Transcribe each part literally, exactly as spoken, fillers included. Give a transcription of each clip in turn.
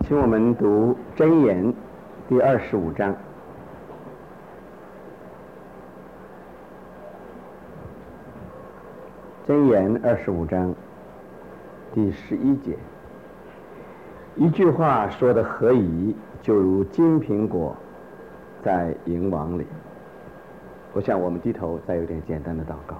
请我们读箴言第二十五章。箴言二十五章第十一节，一句话说的合宜，就如金苹果在银网里。我想我们低头再有点简单的祷告。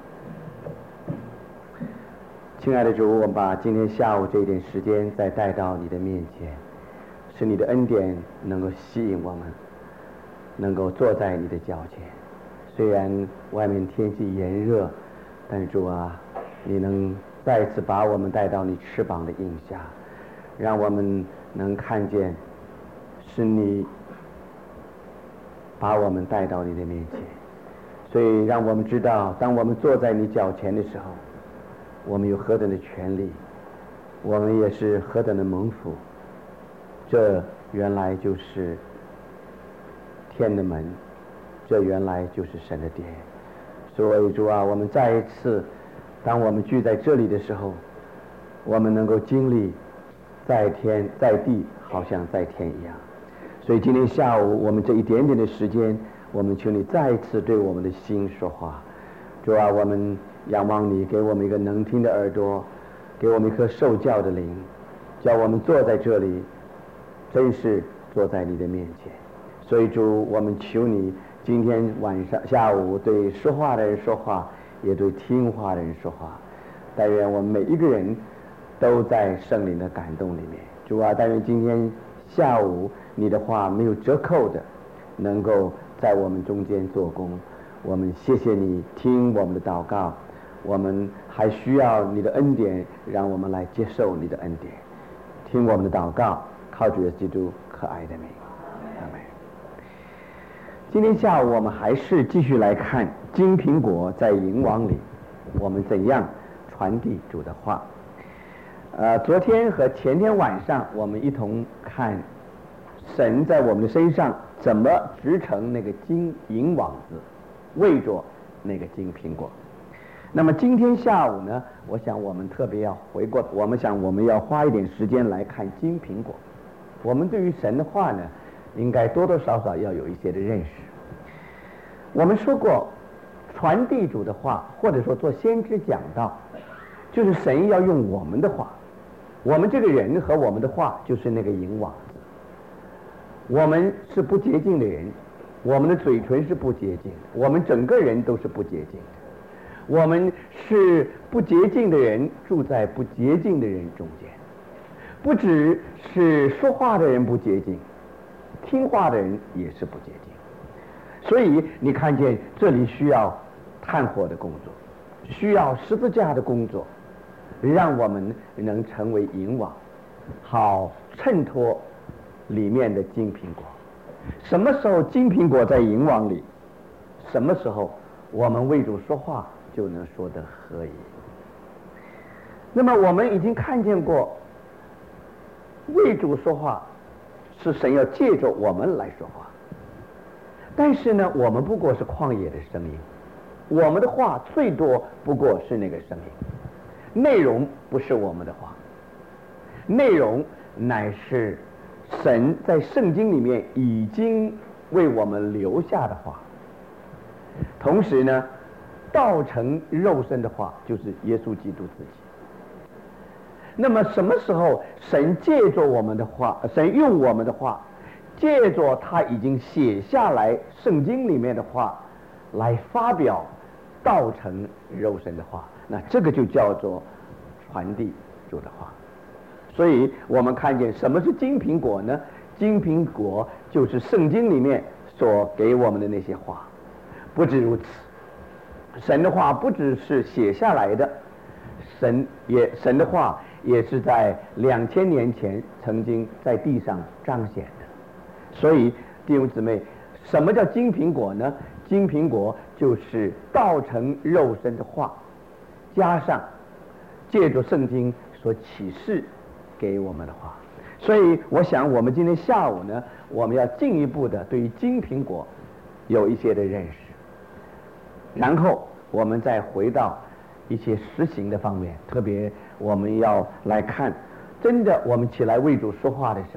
亲爱的主，我们把今天下午这一点时间再带到你的面前，使你的恩典能够吸引我们，能够坐在你的脚前。虽然外面天气炎热，但是主啊，你能再次把我们带到你翅膀的荫下，让我们能看见是你把我们带到你的面前。所以让我们知道，当我们坐在你脚前的时候，我们有何等的权利，我们也是何等的蒙福。这原来就是天的门，这原来就是神的殿。所以主啊，我们再一次当我们聚在这里的时候，我们能够经历在天在地好像在天一样。所以今天下午我们这一点点的时间，我们求你再一次对我们的心说话。主啊，我们仰望你，给我们一个能听的耳朵，给我们一颗受教的灵，叫我们坐在这里真是坐在你的面前。所以主，我们求你今天晚上下午对说话的人说话，也对听话的人说话。但愿我们每一个人都在圣灵的感动里面。主啊，但愿今天下午你的话没有折扣的能够在我们中间做工。我们谢谢你听我们的祷告，我们还需要你的恩典，让我们来接受你的恩典。听我们的祷告，靠主耶稣基督可爱的名，阿们。今天下午我们还是继续来看金苹果在银网里，我们怎样传递主的话。呃，昨天和前天晚上我们一同看神在我们的身上怎么织成那个金银网子，为着那个金苹果。那么今天下午呢，我想我们特别要回过，我们想我们要花一点时间来看金苹果。我们对于神的话呢，应该多多少少要有一些的认识。我们说过，传递主的话，或者说做先知讲道，就是神要用我们的话，我们这个人和我们的话就是那个银网子。我们是不洁净的人，我们的嘴唇是不洁净的，我们整个人都是不洁净的。我们是不洁净的人，住在不洁净的人中间。不只是说话的人不洁净，听话的人也是不洁净。所以你看见这里需要炭火的工作，需要十字架的工作，让我们能成为银网，好衬托里面的金苹果。什么时候金苹果在银网里，什么时候我们为主说话就能说得合宜。那么我们已经看见过，为主说话是神要借着我们来说话，但是呢，我们不过是旷野的声音，我们的话最多不过是那个声音，内容不是我们的话，内容乃是神在圣经里面已经为我们留下的话。同时呢，道成肉身的话就是耶稣基督自己。那么什么时候神借着我们的话，神用我们的话，借着他已经写下来圣经里面的话来发表道成肉身的话，那这个就叫做传递主的话。所以我们看见什么是金苹果呢？金苹果就是圣经里面所给我们的那些话。不止如此，神的话不只是写下来的，神也神的话也是在两千年前曾经在地上彰显的。所以弟兄姊妹，什么叫金苹果呢？金苹果就是道成肉身的话，加上借着圣经所启示给我们的话。所以我想我们今天下午呢，我们要进一步的对于金苹果有一些的认识，然后我们再回到一些实行的方面。特别我们要来看，真的我们起来为主说话的时候，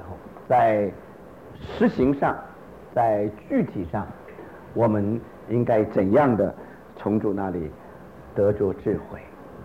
在实行上，在具体上，我们应该怎样的从主那里得着智慧。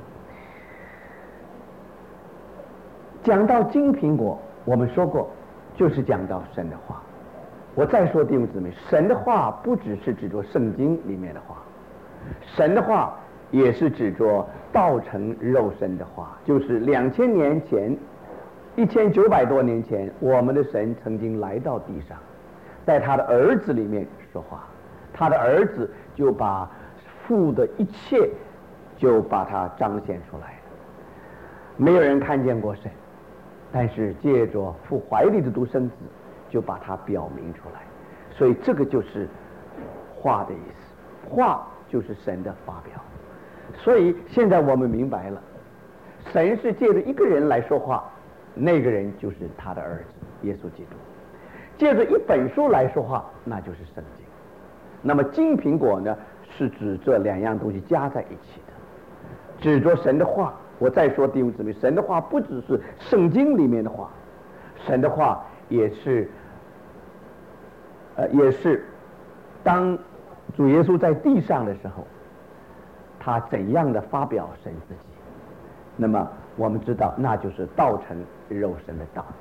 讲到金苹果，我们说过，就是讲到神的话。我再说弟兄姊妹，神的话不只是指着圣经里面的话，神的话也是指着道成肉身的话，就是两千年前，一千九百多年前，我们的神曾经来到地上，在他的儿子里面说话，他的儿子就把父的一切就把它彰显出来了。没有人看见过神，但是借着父怀里的独生子就把它表明出来，所以这个就是话的意思，话就是神的发表。所以现在我们明白了，神是借着一个人来说话，那个人就是他的儿子耶稣基督；借着一本书来说话，那就是圣经。那么金苹果呢，是指这两样东西加在一起的，指着神的话。我再说弟兄姊妹，神的话不只是圣经里面的话，神的话也是呃也是当主耶稣在地上的时候，他怎样的发表神自己，那么我们知道那就是道成肉身的道。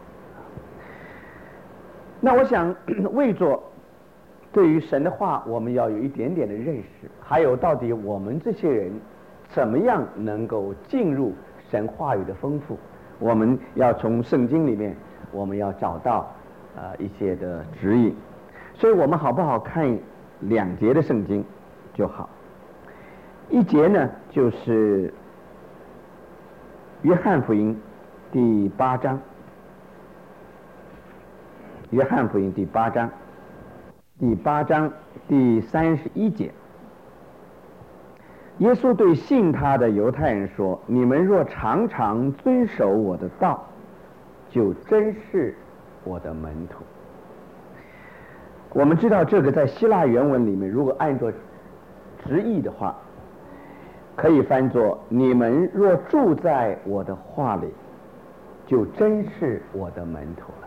那我想为着对于神的话我们要有一点点的认识，还有到底我们这些人怎么样能够进入神话语的丰富，我们要从圣经里面我们要找到呃一些的指引。所以我们好不好看两节的圣经就好。一节呢就是约翰福音第八章，约翰福音第八章第八章第三十一节，耶稣对信他的犹太人说：你们若常常遵守我的道，就真是我的门徒。我们知道这个在希腊原文里面，如果按照直译的话，可以翻作：你们若住在我的话里，就真是我的门徒了。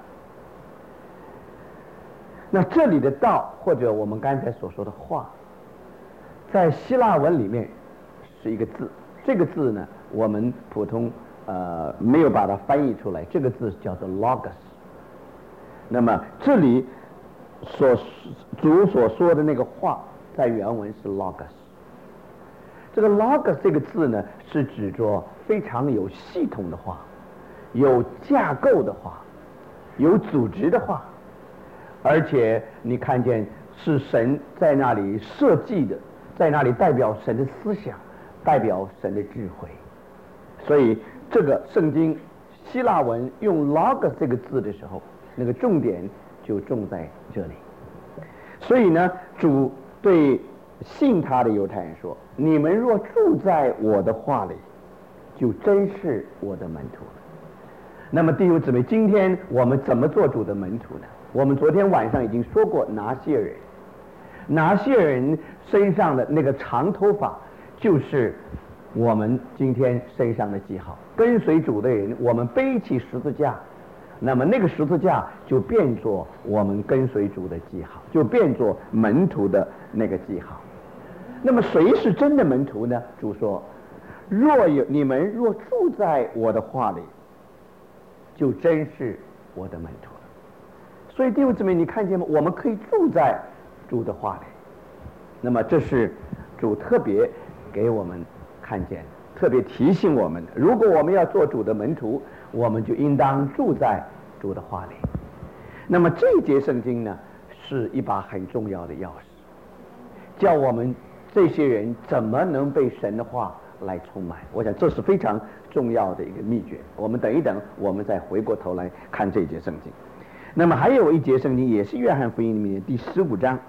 那这里的道，或者我们刚才所说的话，在希腊文里面是一个字，这个字呢我们普通呃没有把它翻译出来，这个字叫做 logos。 那么这里所主所说的那个话在原文是 logos。 这个 logos 这个字呢是指着非常有系统的话，有架构的话，有组织的话，而且你看见是神在那里设计的，在那里代表神的思想，代表神的智慧。所以这个圣经希腊文用 logos 这个字的时候，那个重点就重在这里。所以呢，主对信他的犹太人说：你们若住在我的话里，就真是我的门徒了。那么弟兄姊妹，今天我们怎么做主的门徒呢？我们昨天晚上已经说过，拿西尔人拿西尔人身上的那个长头发就是我们今天身上的记号。跟随主的人，我们背起十字架，那么那个十字架就变作我们跟随主的记号，就变作门徒的那个记号。那么谁是真的门徒呢？主说：若有你们若住在我的话里，就真是我的门徒了。所以弟兄姊妹，你看见吗？我们可以住在主的话里。那么这是主特别给我们看见，特别提醒我们的。如果我们要做主的门徒，我们就应当住在主的话里。那么这一节圣经呢，是一把很重要的钥匙，叫我们这些人怎么能被神的话来充满。我想这是非常重要的一个秘诀。我们等一等，我们再回过头来看这一节圣经。那么还有一节圣经，也是约翰福音里面第十五章，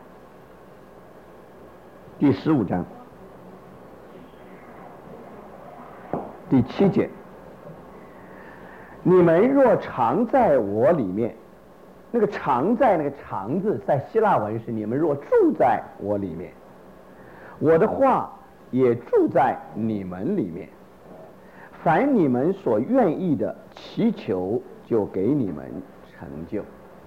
第十五章第七节：你们若常在我里面，那个常在那个常字在希腊文是你们若住在我里面，我的话也住在你们里面，凡你们所愿意的祈求，就给你们成就。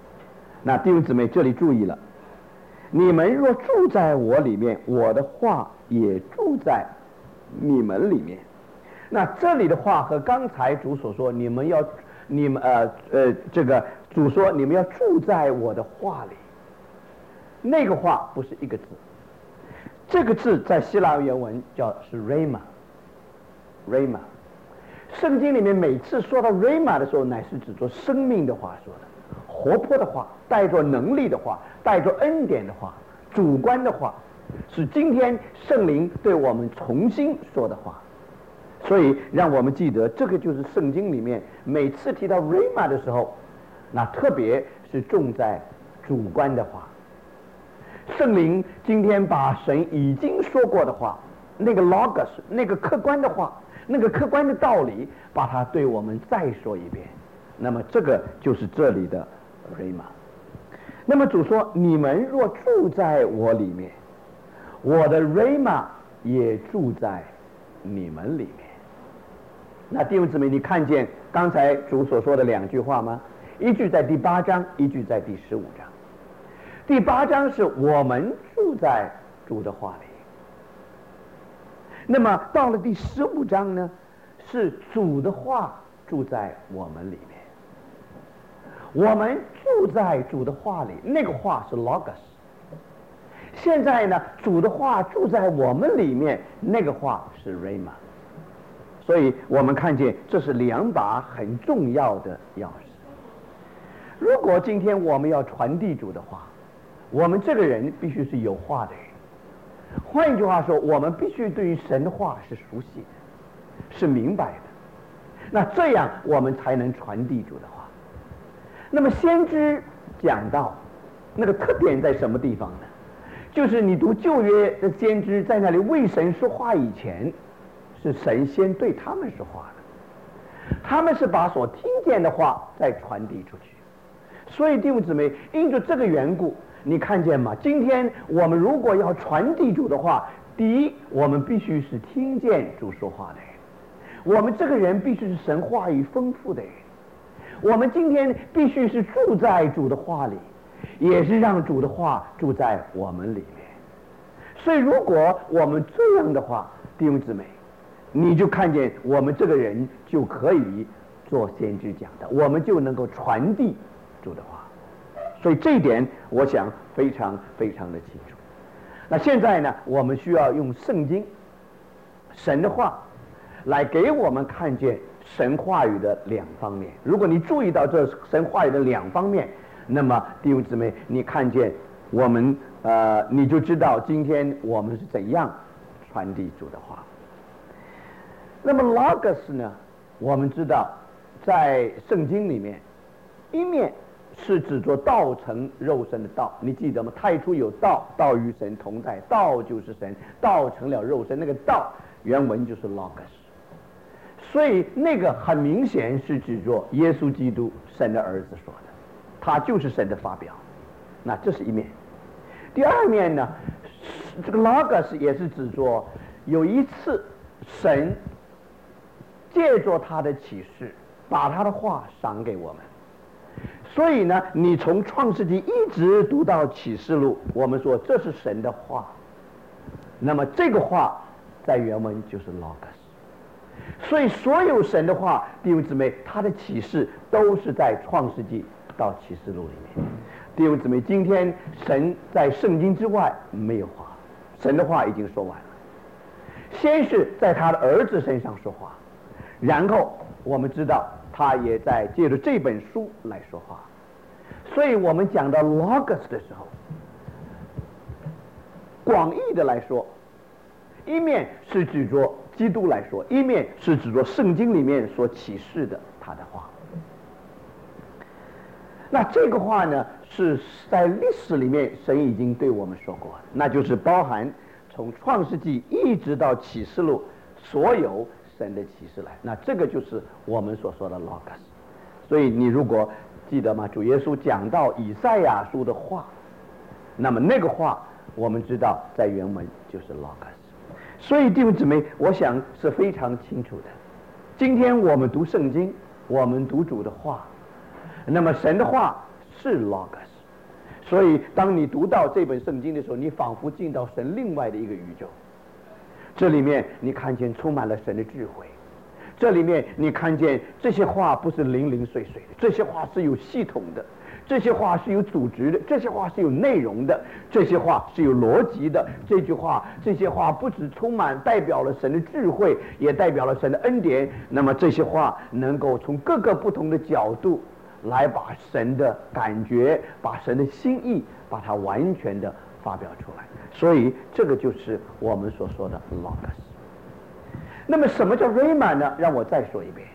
那弟兄姊妹这里注意了，你们若住在我里面，我的话也住在你们里面。那这里的话和刚才主所说，你们要你们呃呃这个主说你们要住在我的话里，那个话不是一个字，这个字在希腊原文叫是 rhema rhema。圣经里面每次说到 rhema 的时候，乃是指着生命的话说的，活泼的话，带着能力的话，带着恩典的话，主观的话，是今天圣灵对我们重新说的话。所以让我们记得，这个就是圣经里面每次提到 rhema 的时候，那特别是重在主观的话。圣灵今天把神已经说过的话，那个 logos 那个客观的话，那个客观的道理，把它对我们再说一遍。那么这个就是这里的 rhema。那么主说，你们若住在我里面，我的 rhema 也住在你们里面。那弟兄姊妹，你看见刚才主所说的两句话吗？一句在第八章，一句在第十五章。第八章是我们住在主的话里，那么到了第十五章呢，是主的话住在我们里面。我们住在主的话里，那个话是 logos。现在呢，主的话住在我们里面，那个话是 rhema。所以我们看见这是两把很重要的钥匙。如果今天我们要传递主的话，我们这个人必须是有话的人。换一句话说，我们必须对于神的话是熟悉的，是明白的。那这样我们才能传递主的话。那么先知讲到那个特点在什么地方呢？就是你读旧约的先知在那里为神说话以前，是神先对他们说话的，他们是把所听见的话再传递出去。所以弟兄姊妹，因着这个缘故，你看见吗？今天我们如果要传递主的话，第一，我们必须是听见主说话的人，我们这个人必须是神话语丰富的人，我们今天必须是住在主的话里，也是让主的话住在我们里面。所以如果我们这样的话，弟兄姊妹，你就看见我们这个人就可以做先知讲的，我们就能够传递主的话。所以这一点我想非常非常的清楚。那现在呢，我们需要用圣经神的话来给我们看见神话语的两方面。如果你注意到这神话语的两方面，那么弟兄姊妹，你看见我们呃你就知道今天我们是怎样传递主的话。那么 logos 呢，我们知道在圣经里面，一面是指着道成肉身的道，你记得吗？太初有道，道与神同在，道就是神，道成了肉身，那个道原文就是 logos。 所以那个很明显是指着耶稣基督，神的儿子说的，他就是神的发表。那这是一面。第二面呢，这个 logos 也是指着有一次神借着他的启示，把他的话赏给我们。所以呢，你从创世纪一直读到启示录，我们说这是神的话。那么这个话在原文就是 logos。所以所有神的话，弟兄姊妹，他的启示都是在创世纪到启示录里面。弟兄姊妹，今天神在圣经之外没有话，神的话已经说完了。先是在他的儿子身上说话，然后我们知道他也在借着这本书来说话。所以我们讲到 logos 的时候，广义的来说，一面是指着基督来说，一面是指着圣经里面所启示的他的话。那这个话呢，是在历史里面神已经对我们说过，那就是包含从创世纪一直到启示录所有神的启示来，那这个就是我们所说的 logos。 所以你如果记得吗？主耶稣讲到以赛亚书的话，那么那个话我们知道在原文就是 logos。 所以弟兄姊妹，我想是非常清楚的。今天我们读圣经，我们读主的话，那么神的话是 logos， 所以当你读到这本圣经的时候，你仿佛进到神另外的一个宇宙，这里面你看见充满了神的智慧，这里面你看见这些话不是零零碎碎的，这些话是有系统的，这些话是有组织的，这些话是有内容的，这些话是有逻辑的。这句话这些话不只充满代表了神的智慧，也代表了神的恩典。那么这些话能够从各个不同的角度来把神的感觉，把神的心意，把它完全的发表出来。所以这个就是我们所说的 logos。 那么什么叫 rhema 呢？让我再说一遍，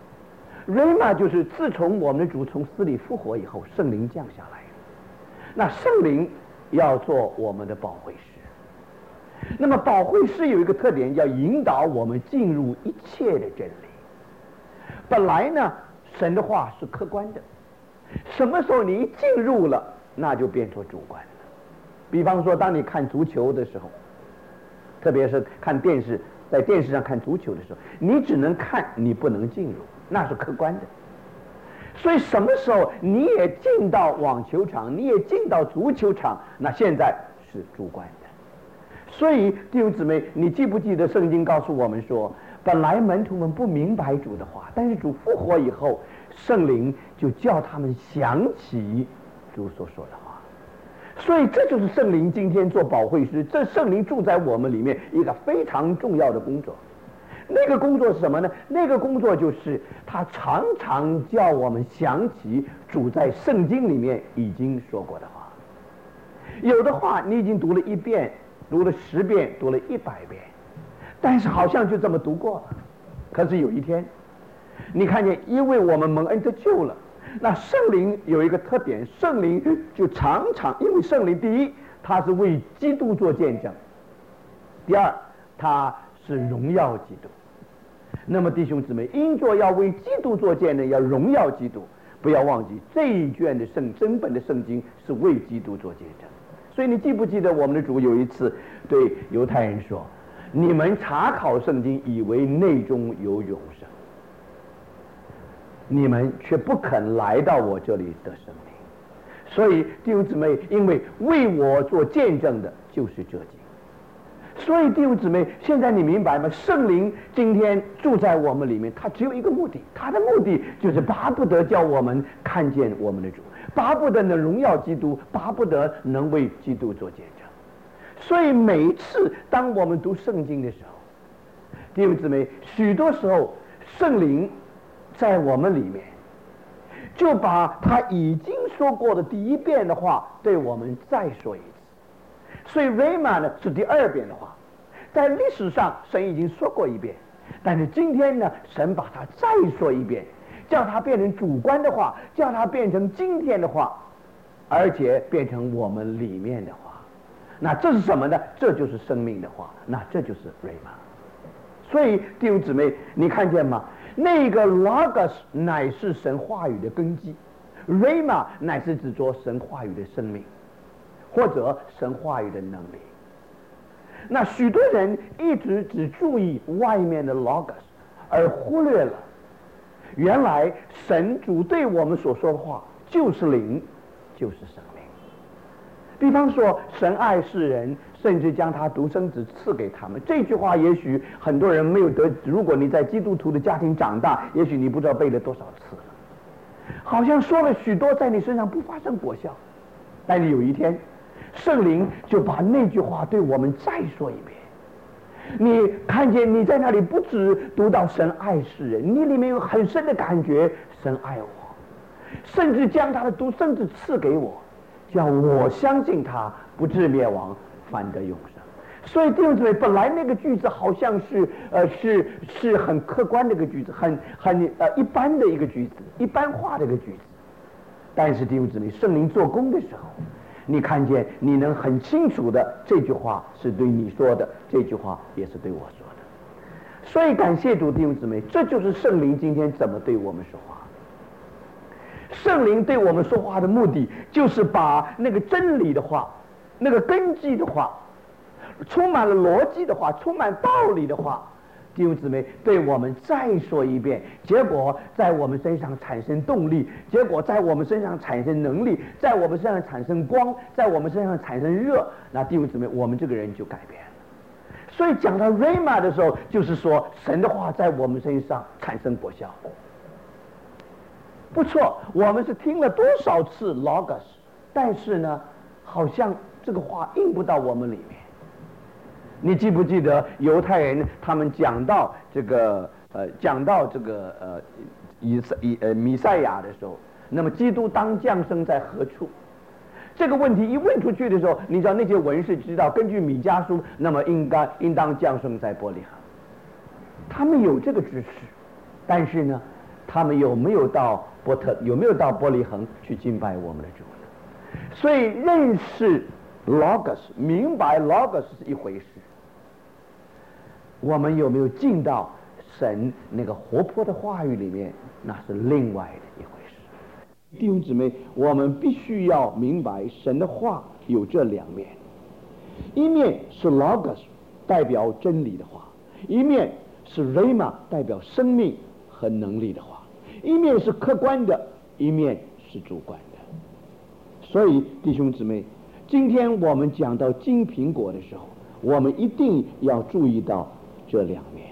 rhema 就是自从我们的主从死里复活以后，圣灵降下来，那圣灵要做我们的保惠师。那么保惠师有一个特点，要引导我们进入一切的真理。本来呢，神的话是客观的，什么时候你一进入了，那就变成主观了。比方说当你看足球的时候，特别是看电视，在电视上看足球的时候，你只能看，你不能进入，那是客观的。所以什么时候你也进到网球场，你也进到足球场，那现在是主观的。所以弟兄姊妹，你记不记得圣经告诉我们说，本来门徒们不明白主的话，但是主复活以后，圣灵就叫他们想起主所说的话。所以这就是圣灵今天做保惠师，这圣灵住在我们里面一个非常重要的工作。那个工作是什么呢？那个工作就是他常常叫我们想起主在圣经里面已经说过的话。有的话你已经读了一遍，读了十遍，读了一百遍，但是好像就这么读过了。可是有一天你看见，因为我们蒙恩得救了，那圣灵有一个特点，圣灵就常常，因为圣灵第一他是为基督做见证，第二他是荣耀基督。那么弟兄姊妹，因着要为基督做见证，要荣耀基督，不要忘记这一卷的圣真本的圣经是为基督做见证。所以你记不记得我们的主有一次对犹太人说，你们查考圣经以为内中有永生，你们却不肯来到我这里得生命。所以弟兄姊妹，因为为我做见证的就是这经。所以弟兄姊妹，现在你明白吗？圣灵今天住在我们里面，他只有一个目的，他的目的就是巴不得叫我们看见我们的主，巴不得能荣耀基督，巴不得能为基督做见证。所以每一次当我们读圣经的时候，弟兄姊妹，许多时候圣灵在我们里面就把他已经说过的第一遍的话对我们再说一次。所以 Rhema 呢是第二遍的话，在历史上神已经说过一遍，但是今天呢，神把它再说一遍，叫它变成主观的话，叫它变成今天的话，而且变成我们里面的话。那这是什么呢？这就是生命的话，那这就是 Rhema。所以弟兄姊妹，你看见吗？那个 Logos 乃是神话语的根基， Rhema 乃是指着神话语的生命，或者神话语的能力。那许多人一直只注意外面的 logos， 而忽略了原来神主对我们所说的话就是灵，就是生命。比方说神爱世人，甚至将他独生子赐给他们，这句话也许很多人没有得，如果你在基督徒的家庭长大，也许你不知道背了多少次了，好像说了许多，在你身上不发生果效。但是有一天圣灵就把那句话对我们再说一遍，你看见你在那里不只读到神爱世人，你里面有很深的感觉，神爱我，甚至将他的独生子赐给我，叫我相信他不至灭亡，反得永生。所以弟兄姊妹，本来那个句子好像是呃是是很客观的一个句子，很很呃一般的一个句子，一般化的一个句子，但是弟兄姊妹，圣灵做工的时候，你看见你能很清楚的，这句话是对你说的，这句话也是对我说的。所以感谢主，弟兄姊妹，这就是圣灵今天怎么对我们说话。圣灵对我们说话的目的，就是把那个真理的话，那个根基的话，充满了逻辑的话，充满道理的话， 弟兄姊妹，对我们再说一遍，结果在我们身上产生动力，结果在我们身上产生能力，在我们身上产生光，在我们身上产生热，那弟兄姊妹，我们这个人就改变了。所以讲到 Rhema 的时候，就是说神的话在我们身上产生果效。不错，我们是听了多少次 Logos， 但是呢，好像这个话印不到我们里面。你记不记得犹太人他们讲到这个呃讲到这个呃以赛以呃弥赛亚的时候，那么基督当降生在何处？这个问题一问出去的时候，你知道那些文士知道，根据米迦书，那么应该应当降生在伯利恒。他们有这个知识，但是呢，他们有没有到伯特有没有到伯利恒去敬拜我们的主呢？所以认识 Logos， 明白 Logos 是一回事。我们有没有进到神那个活泼的话语里面，那是另外的一回事。弟兄姊妹，我们必须要明白神的话有这两面，一面是 Logos 代表真理的话，一面是 Rhema 代表生命和能力的话，一面是客观的，一面是主观的。所以弟兄姊妹，今天我们讲到金苹果的时候，我们一定要注意到这两面。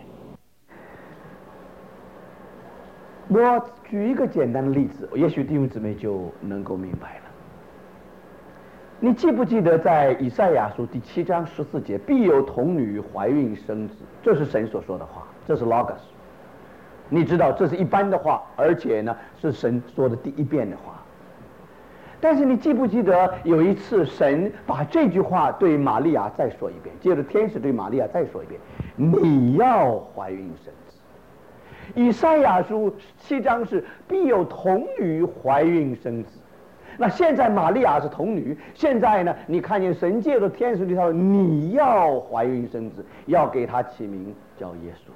我举一个简单的例子，也许弟兄姊妹就能够明白了。你记不记得在以赛亚书第七章十四节，必有童女怀孕生子，这是神所说的话，这是 Logos。你知道这是一般的话，而且呢是神说的第一遍的话。但是你记不记得有一次神把这句话对玛利亚再说一遍，接着天使对玛利亚再说一遍，你要怀孕生子。以赛亚书七章是必有童女怀孕生子。那现在玛利亚是童女，现在呢你看见神借着天使对他说，你要怀孕生子，要给他起名叫耶稣。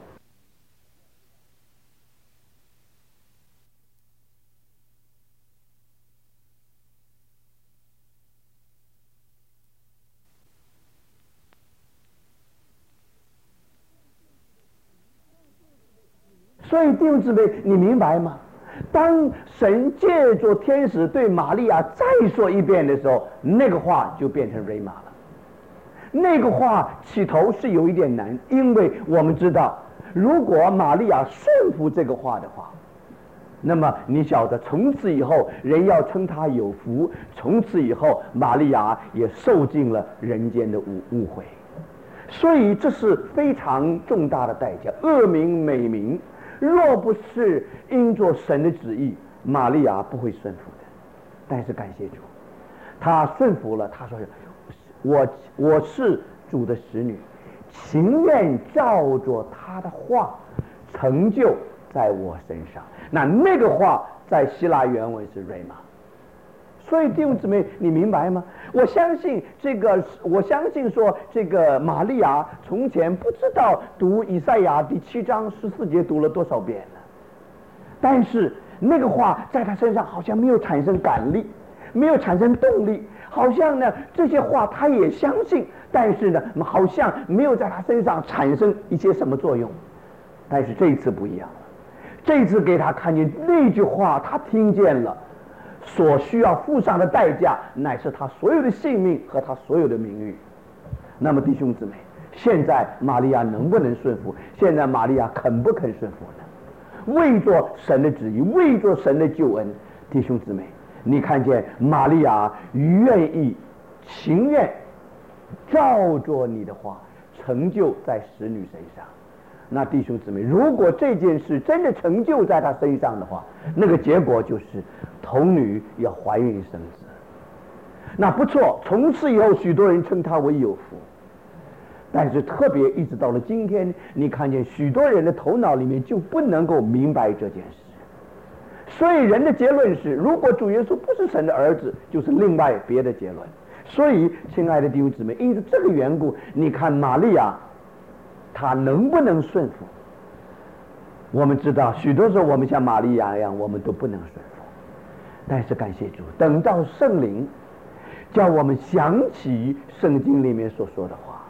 所以弟兄姊妹，你明白吗？当神借着天使对玛利亚再说一遍的时候，那个话就变成 Rhema 了。那个话起头是有一点难，因为我们知道，如果玛利亚顺服这个话的话，那么你晓得，从此以后人要称她有福，从此以后玛利亚也受尽了人间的误误会。所以这是非常重大的代价，恶名美名。若不是因着神的旨意，玛利亚不会顺服的。但是感谢主，她顺服了。她说：“我我是主的使女，情愿照着他的话成就在我身上。”那那个话在希腊原文是 Rhema。所以弟兄姊妹，你明白吗？我相信这个，我相信说这个玛利亚从前不知道读以赛亚第七章十四节读了多少遍了，但是那个话在她身上好像没有产生感力，没有产生动力，好像呢这些话她也相信，但是呢好像没有在她身上产生一些什么作用。但是这一次不一样了，这一次给她看见那句话，她听见了。所需要付上的代价，乃是他所有的性命和他所有的名誉。那么弟兄姊妹，现在玛利亚能不能顺服？现在玛利亚肯不肯顺服呢？为着神的旨意，为着神的救恩，弟兄姊妹，你看见玛利亚愿意、情愿照着你的话成就在使女身上。那弟兄姊妹，如果这件事真的成就在她身上的话，那个结果就是童女要怀孕生子。那不错，从此以后许多人称她为有福。但是特别一直到了今天，你看见许多人的头脑里面就不能够明白这件事。所以人的结论是，如果主耶稣不是神的儿子，就是另外别的结论。所以亲爱的弟兄姊妹，因此这个缘故，你看玛利亚他能不能顺服？我们知道许多时候我们像玛利亚一样，我们都不能顺服。但是感谢主，等到圣灵叫我们想起圣经里面所说的话，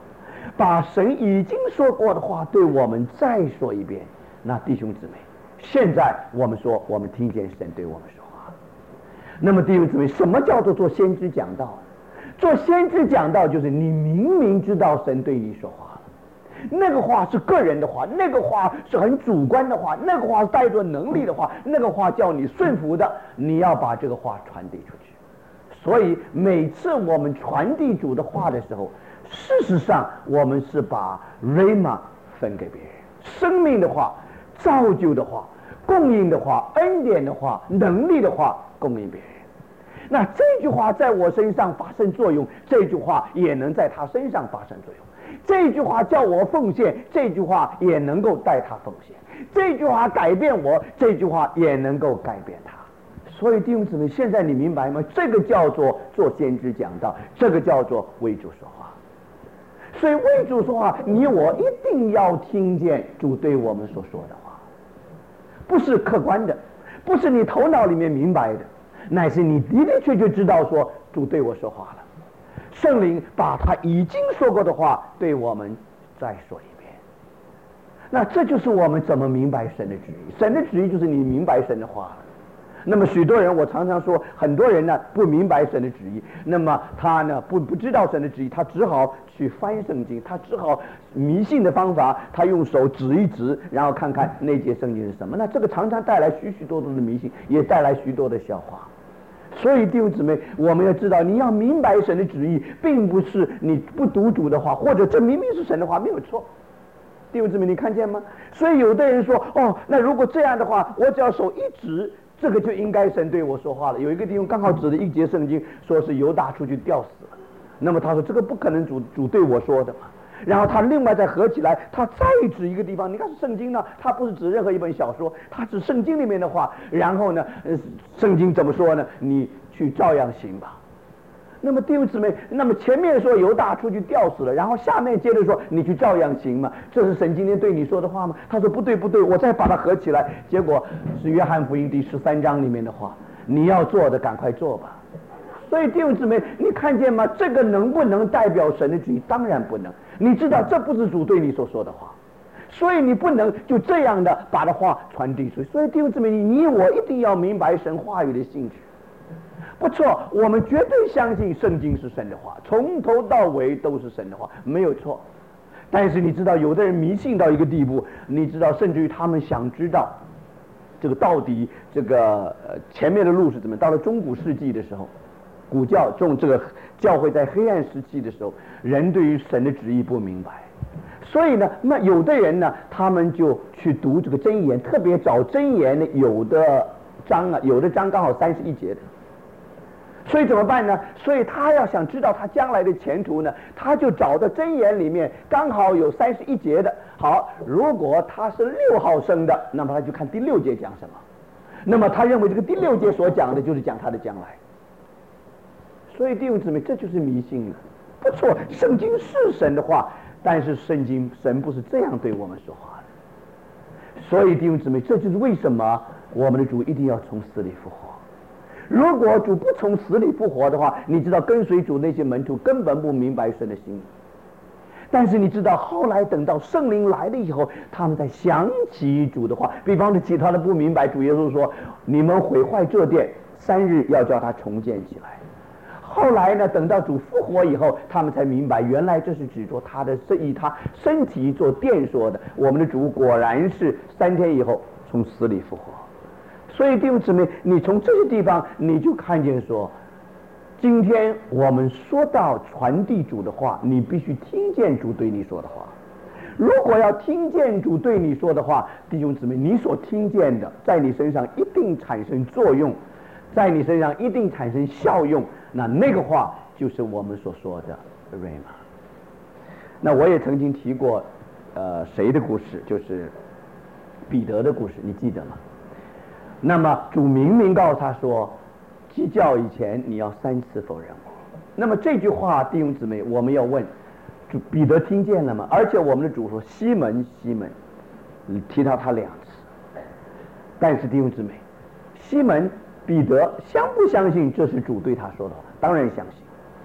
把神已经说过的话对我们再说一遍。那弟兄姊妹，现在我们说我们听见神对我们说话。那么弟兄姊妹，什么叫做做先知讲道？做先知讲道就是你明明知道神对你说话了，那个话是个人的话，那个话是很主观的话，那个话是带着能力的话，那个话叫你顺服的，你要把这个话传递出去。所以每次我们传递主的话的时候，事实上我们是把 Rhema 分给别人，生命的话、造就的话、供应的话、恩典的话、能力的话供应别人。那这句话在我身上发生作用，这句话也能在他身上发生作用。这句话叫我奉献，这句话也能够带他奉献。这句话改变我，这句话也能够改变他。所以弟兄姊妹，现在你明白吗？这个叫做做先知讲道，这个叫做为主说话。所以为主说话，你我一定要听见主对我们所说的话，不是客观的，不是你头脑里面明白的，乃是你的的确确知道说主对我说话了。圣灵把他已经说过的话对我们再说一遍。那这就是我们怎么明白神的旨意。神的旨意就是你明白神的话了。那么许多人，我常常说，很多人呢不明白神的旨意，那么他呢不不知道神的旨意，他只好去翻圣经，他只好迷信的方法，他用手指一指，然后看看那节圣经是什么。那这个常常带来许许多多的迷信，也带来许多的笑话。所以弟兄姊妹，我们要知道，你要明白神的旨意，并不是你不读主的话，或者这明明是神的话，没有错。弟兄姊妹，你看见吗？所以有的人说，哦，那如果这样的话，我只要手一指，这个就应该神对我说话了。有一个弟兄刚好指了一节圣经，说是犹大出去吊死了。那么他说这个不可能主主对我说的嘛。然后他另外再合起来，他再指一个地方，你看是圣经呢，他不是指任何一本小说，他指圣经里面的话。然后呢，呃，圣经怎么说呢？你去照样行吧。那么弟兄姊妹，那么前面说犹大出去吊死了，然后下面接着说你去照样行嘛，这是神今天对你说的话吗？他说不对不对，我再把它合起来，结果是约翰福音第十三章里面的话，你要做的赶快做吧。所以弟兄姊妹，你看见吗？这个能不能代表神的旨意？当然不能。你知道这不是主对你所说的话，所以你不能就这样的把的话传递出去。所以弟兄姊妹，你我一定要明白神话语的性质。不错，我们绝对相信圣经是神的话，从头到尾都是神的话，没有错。但是你知道，有的人迷信到一个地步，你知道，甚至于他们想知道这个到底这个呃前面的路是怎么。到了中古世纪的时候，古教中这个教会在黑暗时期的时候，人对于神的旨意不明白，所以呢，那有的人呢，他们就去读这个箴言，特别找箴言的有的章啊，有的章刚好三十一节的。所以怎么办呢？所以他要想知道他将来的前途呢，他就找到箴言里面刚好有三十一节的。好，如果他是六号生的，那么他就看第六节讲什么。那么他认为这个第六节所讲的就是讲他的将来。所以弟兄姊妹，这就是迷信了。不错，圣经是神的话，但是圣经神不是这样对我们说话的。所以弟兄姊妹，这就是为什么我们的主一定要从死里复活。如果主不从死里复活的话，你知道跟随主那些门徒根本不明白神的心意。但是你知道后来等到圣灵来了以后，他们才想起主的话。比方说其他的不明白，主耶稣说你们毁坏这殿，三日要叫它重建起来。后来呢，等到主复活以后，他们才明白原来这是指着他的以他身体做殿说的。我们的主果然是三天以后从死里复活。所以弟兄姊妹，你从这些地方你就看见说，今天我们说到传递主的话，你必须听见主对你说的话。如果要听见主对你说的话，弟兄姊妹，你所听见的在你身上一定产生作用，在你身上一定产生效用，那那个话就是我们所说的瑞玛。那我也曾经提过呃谁的故事，就是彼得的故事，你记得吗？那么主明明告诉他说，鸡叫以前你要三次否认我。那么这句话弟兄姊妹，我们要问主，彼得听见了吗？而且我们的主说西门西门，提到他两次。但是弟兄姊妹，西门彼得相不相信这是主对他说的话？当然相信。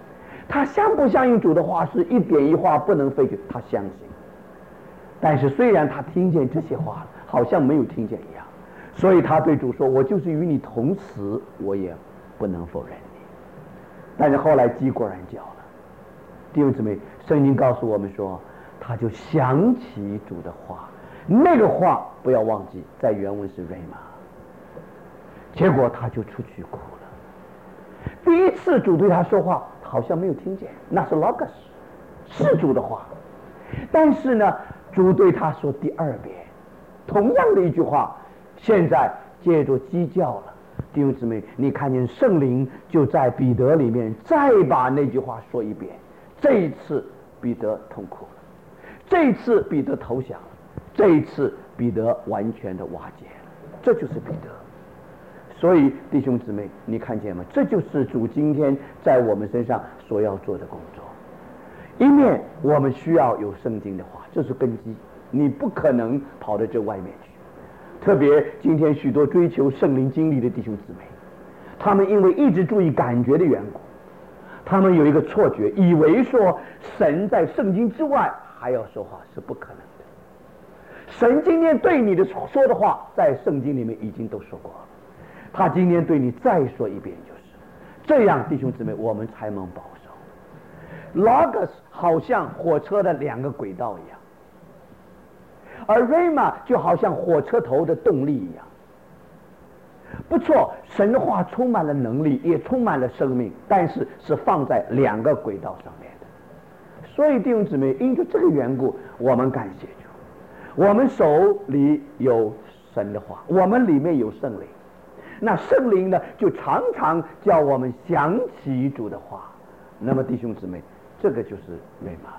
他相不相信主的话是一点一画不能废去，他相信。但是虽然他听见这些话了，好像没有听见一样，所以他对主说：“我就是与你同死，我也不能否认你。”但是后来鸡果然叫了。弟兄姊妹，圣经告诉我们说，他就想起主的话，那个话不要忘记，在原文是 Rhema。结果他就出去哭了。第一次主对他说话，好像没有听见，那是 Logos， 是主的话。但是呢，主对他说第二遍，同样的一句话，现在借着鸡叫了。弟兄姊妹，你看见圣灵就在彼得里面再把那句话说一遍。这一次彼得痛哭了，这一次彼得投降了，这一次彼得完全的瓦解了，这就是彼得。所以弟兄姊妹，你看见吗？这就是主今天在我们身上所要做的工作。一面我们需要有圣经的话，这是根基，你不可能跑到这外面去。特别今天许多追求圣灵经历的弟兄姊妹，他们因为一直注意感觉的缘故，他们有一个错觉，以为说神在圣经之外还要说话，是不可能的。神今天对你的说的话，在圣经里面已经都说过了，他今天对你再说一遍，就是这样。弟兄姊妹，我们才能保守。Logos 好像火车的两个轨道一样，而 Rhema 就好像火车头的动力一样。不错，神的话充满了能力，也充满了生命，但是是放在两个轨道上面的。所以弟兄姊妹，因着这个缘故，我们感谢主，我们手里有神的话，我们里面有圣灵，那圣灵呢，就常常叫我们想起主的话。那么弟兄姊妹，这个就是瑞玛。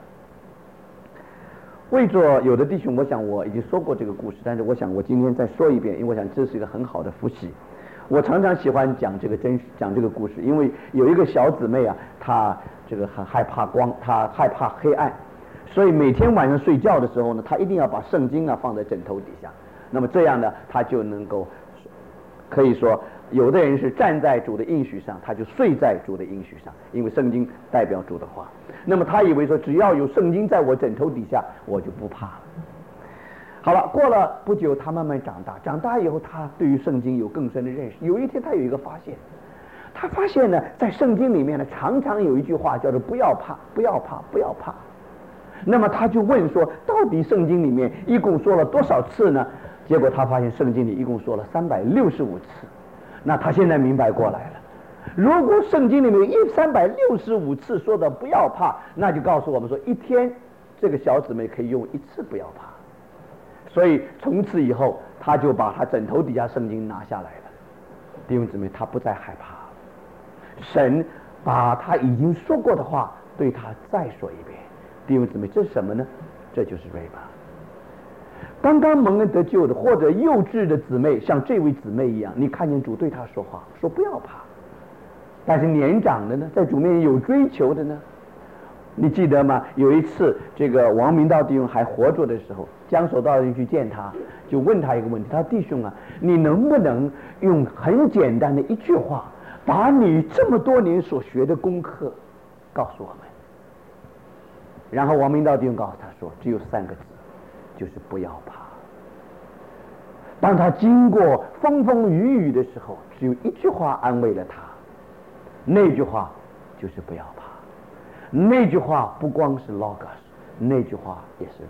为着有的弟兄，我想我已经说过这个故事，但是我想我今天再说一遍，因为我想这是一个很好的复习。我常常喜欢讲这个真讲这个故事，因为有一个小姊妹啊，她这个很害怕光，她害怕黑暗，所以每天晚上睡觉的时候呢，她一定要把圣经啊放在枕头底下。那么这样呢，她就能够可以说，有的人是站在主的应许上，他就睡在主的应许上，因为圣经代表主的话。那么他以为说，只要有圣经在我枕头底下，我就不怕了。好了，过了不久，他慢慢长大，长大以后，他对于圣经有更深的认识。有一天，他有一个发现，他发现呢，在圣经里面呢，常常有一句话叫做“不要怕，不要怕，不要怕”。那么他就问说，到底圣经里面一共说了多少次呢？结果他发现圣经里一共说了三百六十五次。那他现在明白过来了，如果圣经里面一三百六十五次说的不要怕，那就告诉我们说，一天这个小姊妹可以用一次不要怕。所以从此以后，他就把他枕头底下圣经拿下来了。弟兄姊妹，他不再害怕了。神把他已经说过的话对他再说一遍。弟兄姊妹，这是什么呢？这就是瑞玛。刚刚蒙恩得救的或者幼稚的姊妹，像这位姊妹一样，你看见主对她说话，说不要怕。但是年长的呢，在主面前有追求的呢，你记得吗？有一次，这个王明道弟兄还活着的时候，江守道人去见他，就问他一个问题，他说：“弟兄啊，你能不能用很简单的一句话，把你这么多年所学的功课告诉我们？”然后王明道弟兄告诉他说，只有三个字，就是不要怕。当他经过风风雨雨的时候，只有一句话安慰了他，那句话就是不要怕。那句话不光是 Logos， 那句话也是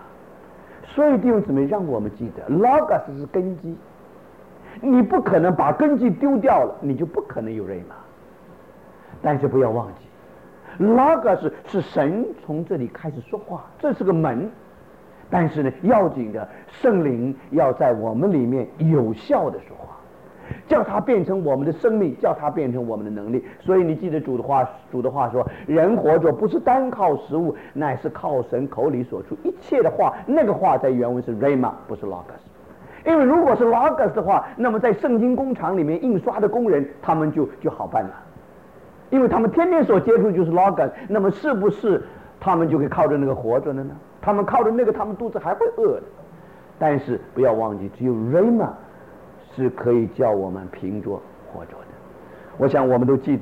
Rhema。所以弟兄姊妹，让我们记得 Logos 是根基，你不可能把根基丢掉了，你就不可能有 Rhema。但是不要忘记， Logos 是神从这里开始说话，这是个门。但是呢，要紧的，圣灵要在我们里面有效的说话，叫它变成我们的生命，叫它变成我们的能力。所以你记得主的话，主的话说，人活着不是单靠食物，乃是靠神口里所出一切的话。那个话在原文是 Rhema， 不是 Logos。因为如果是 Logos 的话，那么在圣经工厂里面印刷的工人，他们就就好办了，因为他们天天所接触就是 Logos， 那么是不是他们就可以靠着那个活着了呢？他们靠着那个，他们肚子还会饿的。但是不要忘记，只有 Rhema 是可以叫我们凭着活着的。我想我们都记得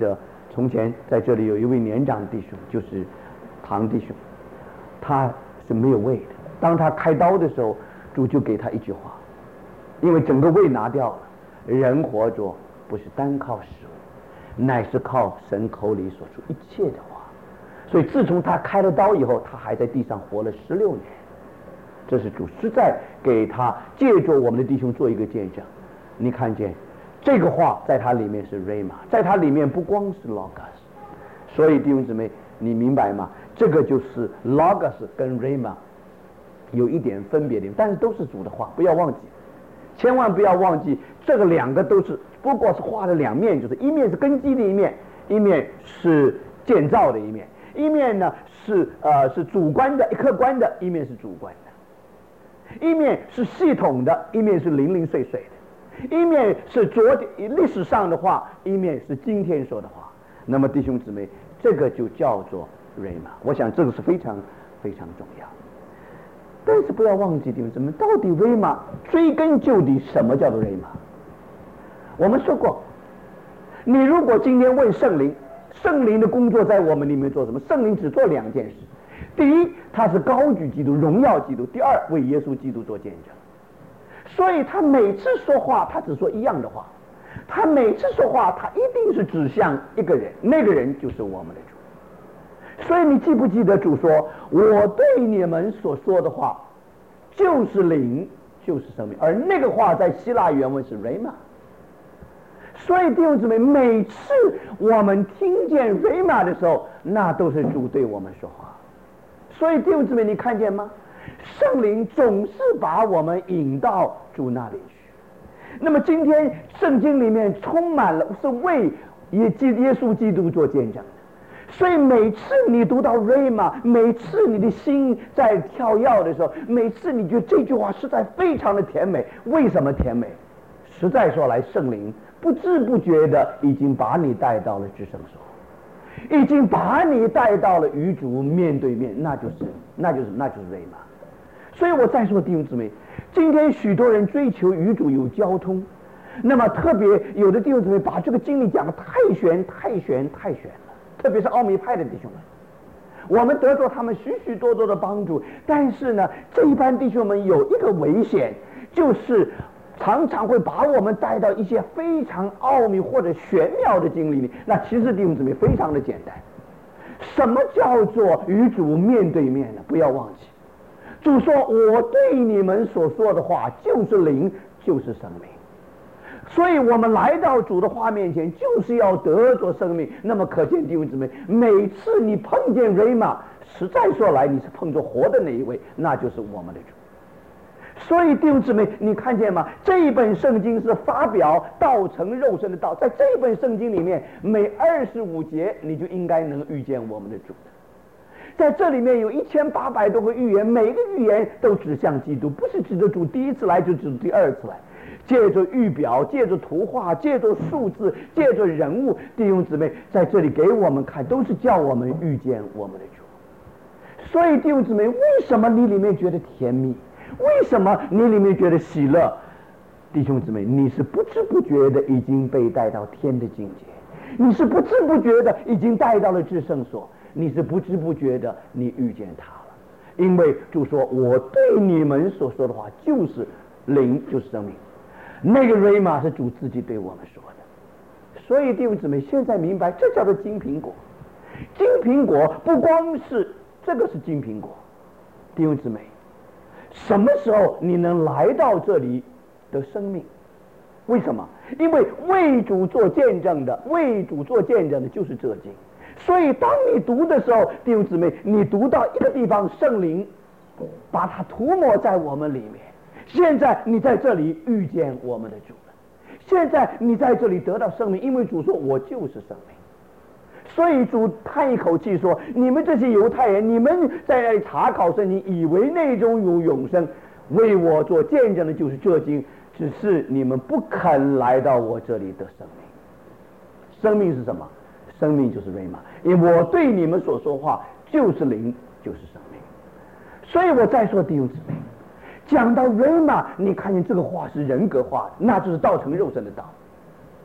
从前在这里有一位年长弟兄，就是唐弟兄，他是没有胃的。当他开刀的时候，主就给他一句话，因为整个胃拿掉了，人活着不是单靠食物，乃是靠神口里所出一切的话。所以自从他开了刀以后，他还在地上活了十六年。这是主实在给他借助我们的弟兄做一个见证。你看见这个话在它里面是 Rhema， 在它里面不光是 Logos。 所以弟兄姊妹，你明白吗？这个就是 Logos 跟 Rhema 有一点分别的，但是都是主的话，不要忘记，千万不要忘记，这个两个都是不过是画了两面，就是一面是根基的一面，一面是建造的一面，一面呢是呃是主观的客观的，一面是主观的。一面是系统的，一面是零零碎碎的，一面是昨天历史上的话，一面是今天说的话。那么弟兄姊妹，这个就叫做 Rhema。 我想这个是非常非常重要。但是不要忘记弟兄姊妹，到底 Rhema 追根究底什么叫做 Rhema？ 我们说过，你如果今天问圣灵，圣灵的工作在我们里面做什么？圣灵只做两件事。第一，他是高举基督，荣耀基督；第二，为耶稣基督做见证。所以他每次说话，他只说一样的话。他每次说话，他一定是指向一个人，那个人就是我们的主。所以你记不记得主说：“我对你们所说的话，就是灵，就是生命。”而那个话在希腊原文是 Rhema。所以弟兄姊妹，每次我们听见 Rhema 的时候，那都是主对我们说话。所以弟兄姊妹，你看见吗？圣灵总是把我们引到主那里去。那么今天圣经里面充满了是为耶耶稣基督做见证的。所以每次你读到 Rhema， 每次你的心在跳跃的时候，每次你觉得这句话实在非常的甜美。为什么甜美？实在说来，圣灵不知不觉的已经把你带到了至圣所，已经把你带到了与主面对面，那就是那就是那就是 Rhema。 所以我再说弟兄姊妹，今天许多人追求与主有交通，那么特别有的弟兄姊妹把这个经历讲得太玄太玄太玄了，特别是奥秘派的弟兄们，我们得着他们许许多多的帮助。但是呢，这一班弟兄们有一个危险，就是常常会把我们带到一些非常奥秘或者玄妙的经历里。那其实弟兄姊妹非常的简单，什么叫做与主面对面呢？不要忘记，主说：“我对你们所说的话，就是灵，就是生命。”所以我们来到主的话面前，就是要得着生命。那么可见弟兄姊妹，每次你碰见 Rhema， 实在说来，你是碰着活的那一位，那就是我们的主。所以弟兄姊妹，你看见吗？这一本圣经是发表道成肉身的道，在这一本圣经里面，每二十五节你就应该能遇见我们的主的。在这里面有一千八百多个预言，每个预言都指向基督，不是指着主第一次来就指第二次来。借着预表，借着图画，借着数字，借着人物，弟兄姊妹在这里给我们看，都是叫我们遇见我们的主。所以弟兄姊妹，为什么你里面觉得甜蜜？为什么你里面觉得喜乐？弟兄姊妹，你是不知不觉的已经被带到天的境界，你是不知不觉的已经带到了至圣所，你是不知不觉的你遇见他了。因为主说：“我对你们所说的话，就是灵，就是生命。”那个 Rhema 是主自己对我们说的。所以弟兄姊妹，现在明白，这叫做金苹果。金苹果不光是这个是金苹果，弟兄姊妹，什么时候你能来到这里得生命？为什么？因为为主做见证的，为主做见证的就是这经。所以当你读的时候，弟兄姊妹，你读到一个地方，圣灵把它涂抹在我们里面。现在你在这里遇见我们的主了，现在你在这里得到生命，因为主说：“我就是生命。”所以主叹一口气说：“你们这些犹太人，你们在那里查考圣经，以为内中有永生，为我做见证的就是这经，只是你们不肯来到我这里的生命。生命是什么？生命就是 Rhema， 因为我对你们所说话就是灵，就是生命。所以我再说弟兄姊妹，讲到 Rhema， 你看见这个话是人格化的，那就是道成肉身的道。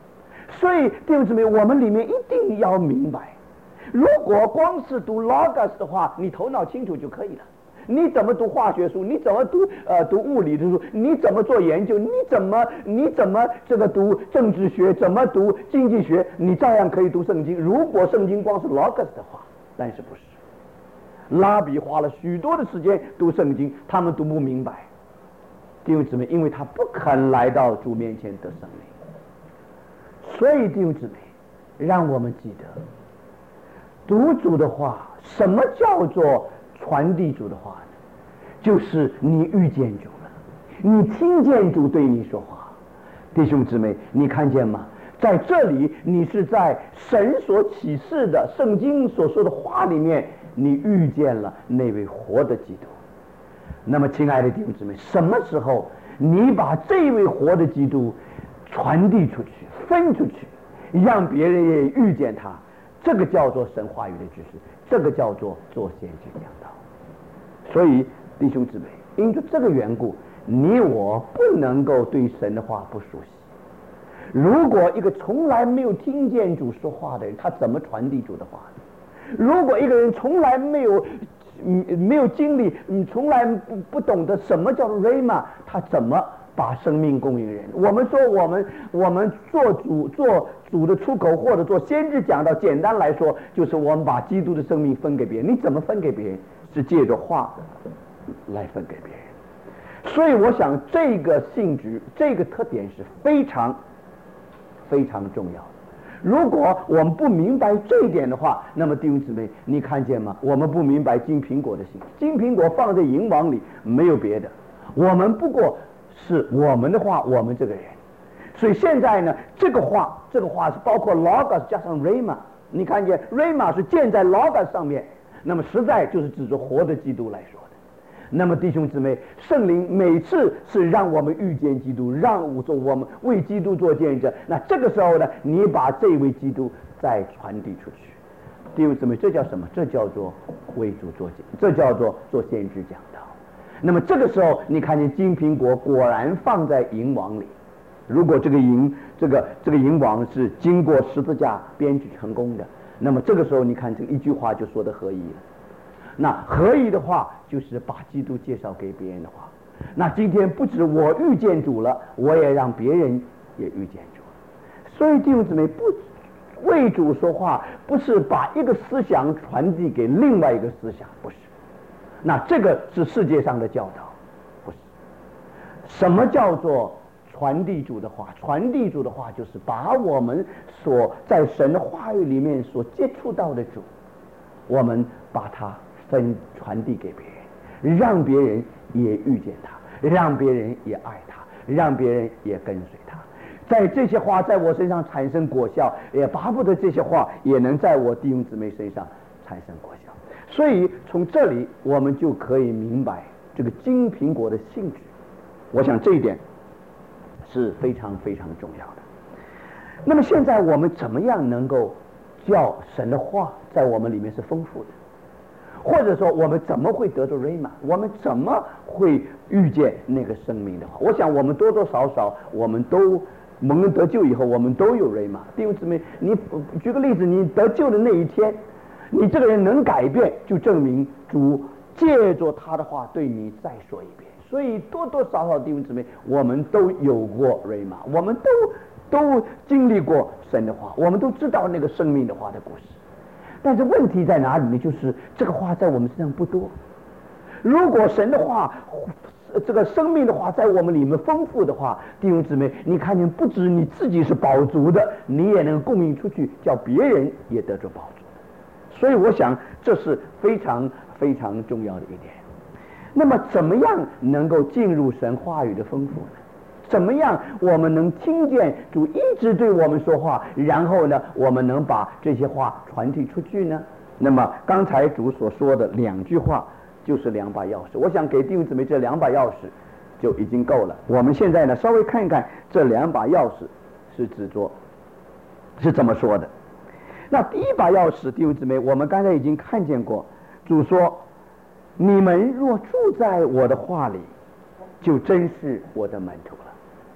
所以弟兄姊妹，我们里面一定要明白，如果光是读 logos 的话，你头脑清楚就可以了。你怎么读化学书？你怎么读呃读物理的书？你怎么做研究？你怎么你怎么这个读政治学？怎么读经济学？你照样可以读圣经。如果圣经光是 logos 的话，但是不是？拉比花了许多的时间读圣经，他们读不明白。弟兄姊妹，因为他不肯来到主面前得生命，所以弟兄姊妹，让我们记得读主的话。什么叫做传递主的话呢？就是你遇见主了，你听见主对你说话。弟兄姊妹，你看见吗？在这里，你是在神所启示的圣经所说的话里面，你遇见了那位活的基督。那么亲爱的弟兄姊妹，什么时候你把这位活的基督传递出去，分出去，让别人也遇见他，这个叫做神话语的知识，这个叫做做先知讲道。所以弟兄姊妹，因着这个缘故，你我不能够对神的话不熟悉。如果一个从来没有听见主说话的人，他怎么传递主的话呢？如果一个人从来没有嗯没有经历，嗯从来不不懂得什么叫 Rhema， 他怎么把生命供应人？我们说我们我们做主做主的出口，或者做先知讲道，简单来说就是我们把基督的生命分给别人。你怎么分给别人？是借着话来分给别人。所以我想这个性质这个特点是非常非常重要的。如果我们不明白这一点的话，那么弟兄姊妹，你看见吗？我们不明白金苹果的性质。金苹果放在银网里没有别的，我们不过是我们的话，我们这个人。所以现在呢，这个话这个话是包括 logos 加上 rhema， 你看见 rhema 是建在 logos 上面，那么实在就是指着活的基督来说的。那么弟兄姊妹，圣灵每次是让我们遇见基督，让我做我们为基督做见证。那这个时候呢，你把这位基督再传递出去。弟兄姊妹，这叫什么？这叫做为主做见，这叫做做先知讲道。那么这个时候，你看见金苹果果然放在银网里。如果这个银这个这个银网是经过十字架编织成功的，那么这个时候你看这一句话就说的合一了。那合一的话，就是把基督介绍给别人的话。那今天不止我遇见主了，我也让别人也遇见主了。所以弟兄姊妹，不为主说话，不是把一个思想传递给另外一个思想，不是。那这个是世界上的教导，不是。什么叫做传递主的话？传递主的话就是把我们所在神的话语里面所接触到的主，我们把它分传递给别人，让别人也遇见他，让别人也爱他，让别人也跟随他。在这些话在我身上产生果效，也巴不得这些话也能在我弟兄姊妹身上产生果效。所以从这里我们就可以明白这个金苹果的性质。我想这一点是非常非常重要的。那么现在我们怎么样能够叫神的话在我们里面是丰富的？或者说我们怎么会得着 Rhema？ 我们怎么会遇见那个生命的话？我想我们多多少少我们都蒙恩得救以后，我们都有 Rhema。弟兄姊妹，你举个例子，你得救的那一天，你这个人能改变，就证明主借着他的话对你再说一遍。所以多多少少弟兄姊妹，我们都有过 Rhema， 我们都都经历过神的话，我们都知道那个生命的话的故事。但是问题在哪里呢？就是这个话在我们身上不多。如果神的话，这个生命的话在我们里面丰富的话，弟兄姊妹，你看见不止你自己是饱足的，你也能供应出去，叫别人也得着饱足。所以我想这是非常非常重要的一点。那么怎么样能够进入神话语的丰富呢？怎么样我们能听见主一直对我们说话，然后呢我们能把这些话传递出去呢？那么刚才主所说的两句话就是两把钥匙，我想给弟兄姊妹这两把钥匙就已经够了。我们现在呢稍微看一看这两把钥匙是指着是怎么说的。那第一把钥匙，弟兄姊妹，我们刚才已经看见过，主说你们若住在我的话里，就真是我的门徒了。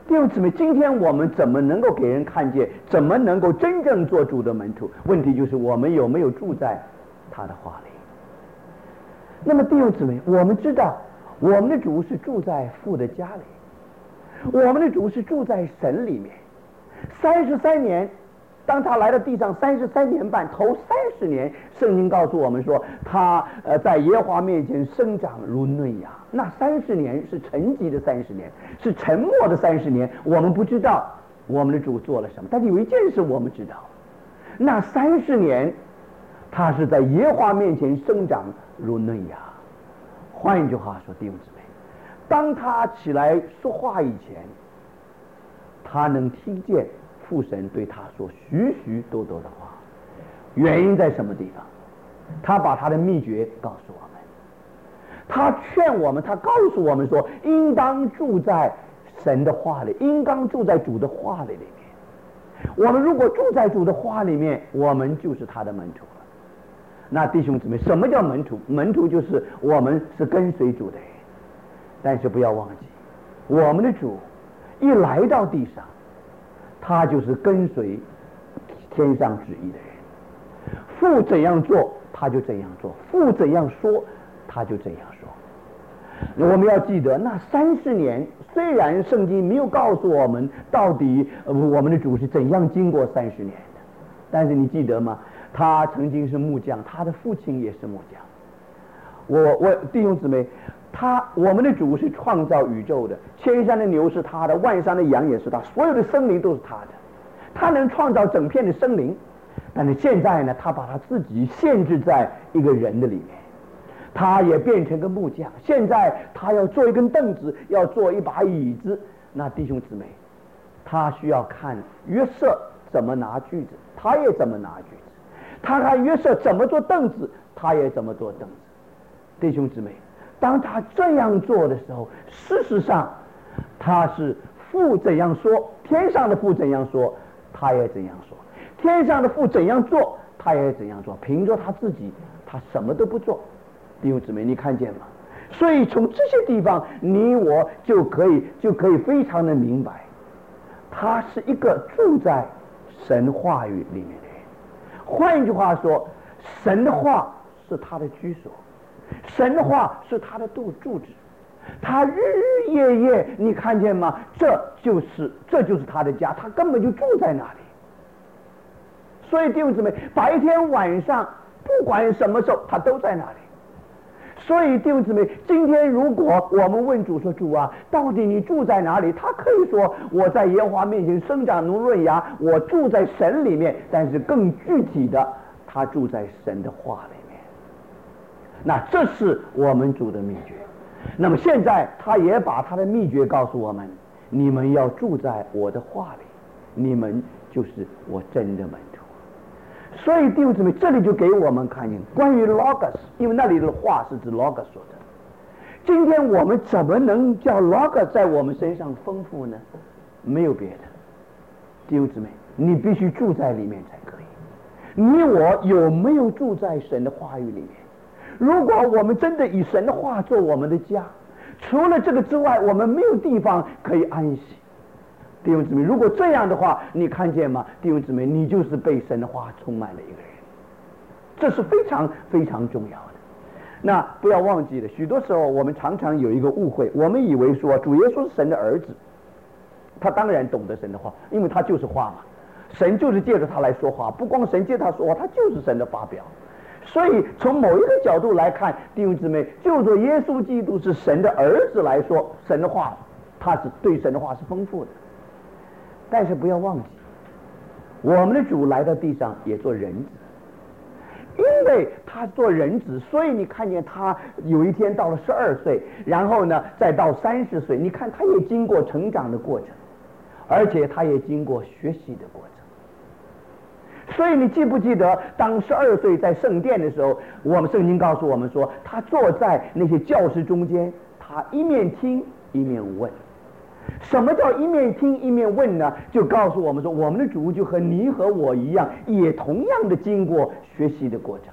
弟兄姊妹，今天我们怎么能够给人看见？怎么能够真正做主的门徒？问题就是我们有没有住在他的话里？那么弟兄姊妹，我们知道我们的主是住在父的家里，我们的主是住在神里面。三十三年，当他来到地上三十三年半，头三十年，圣经告诉我们说，他呃在耶和华面前生长如嫩芽。那三十年是沉寂的三十年，是沉默的三十年。我们不知道我们的主做了什么，但是有一件事我们知道，那三十年，他是在耶和华面前生长如嫩芽。换一句话说，弟兄姊妹，当他起来说话以前，他能听见父神对他说许许多多的话。原因在什么地方？他把他的秘诀告诉我们，他劝我们，他告诉我们说，应当住在神的话里，应当住在主的话里里面。我们如果住在主的话里面，我们就是他的门徒了。那弟兄姊妹，什么叫门徒？门徒就是我们是跟随主的人。但是不要忘记，我们的主一来到地上，他就是跟随天上旨意的人。父怎样做，他就怎样做；父怎样说，他就怎样说。我们要记得，那三十年，虽然圣经没有告诉我们到底、呃、我们的主是怎样经过三十年的，但是你记得吗？他曾经是木匠，他的父亲也是木匠。我我弟兄姊妹，他我们的主是创造宇宙的，千山的牛是他的，万山的羊也是他，所有的生灵都是他的，他能创造整片的生灵。但是现在呢，他把他自己限制在一个人的里面，他也变成个木匠。现在他要做一根凳子，要做一把椅子。那弟兄姊妹，他需要看约瑟怎么拿锯子，他也怎么拿锯子；他看约瑟怎么做凳子，他也怎么做凳子。弟兄姊妹，当他这样做的时候，事实上他是父怎样说，天上的父怎样说，他也怎样说；天上的父怎样做，他也怎样做。凭着他自己，他什么都不做。弟兄姊妹，你看见吗？所以从这些地方，你我就可以就可以非常的明白，他是一个住在神话语里面的人。换一句话说，神的话是他的居所，神的话是他的住住址，他日日夜夜，你看见吗？这就是这就是他的家，他根本就住在那里。所以弟兄姊妹，白天晚上不管什么时候，他都在那里。所以弟兄姊妹，今天如果我们问主说，主啊，到底你住在哪里？他可以说，我在耶和华面前生长如嫩芽，我住在神里面。但是更具体的，他住在神的话里面。那这是我们主的秘诀。那么现在他也把他的秘诀告诉我们，你们要住在我的话里，你们就是我真的门徒。所以弟兄姊妹，这里就给我们看见关于 logos， 因为那里的话是指 logos 说的。今天我们怎么能叫 logos 在我们身上丰富呢？没有别的，弟兄姊妹，你必须住在里面才可以。你我有没有住在神的话语里面？如果我们真的以神的话做我们的家，除了这个之外，我们没有地方可以安息。弟兄姊妹，如果这样的话，你看见吗？弟兄姊妹，你就是被神的话充满了一个人，这是非常非常重要的。那不要忘记了，许多时候我们常常有一个误会，我们以为说主耶稣是神的儿子，他当然懂得神的话，因为他就是话嘛，神就是借着他来说话，不光神借他说话，他就是神的发表。所以从某一个角度来看，弟兄姊妹，就说耶稣基督是神的儿子来说，神的话，他是对神的话是丰富的。但是不要忘记，我们的主来到地上也做人子，因为他做人子，所以你看见他有一天到了十二岁，然后呢再到三十岁，你看他也经过成长的过程，而且他也经过学习的过程。所以你记不记得，当十二岁在圣殿的时候，我们圣经告诉我们说，他坐在那些教师中间，他一面听一面问。什么叫一面听一面问呢？就告诉我们说，我们的主就和你和我一样，也同样的经过学习的过程。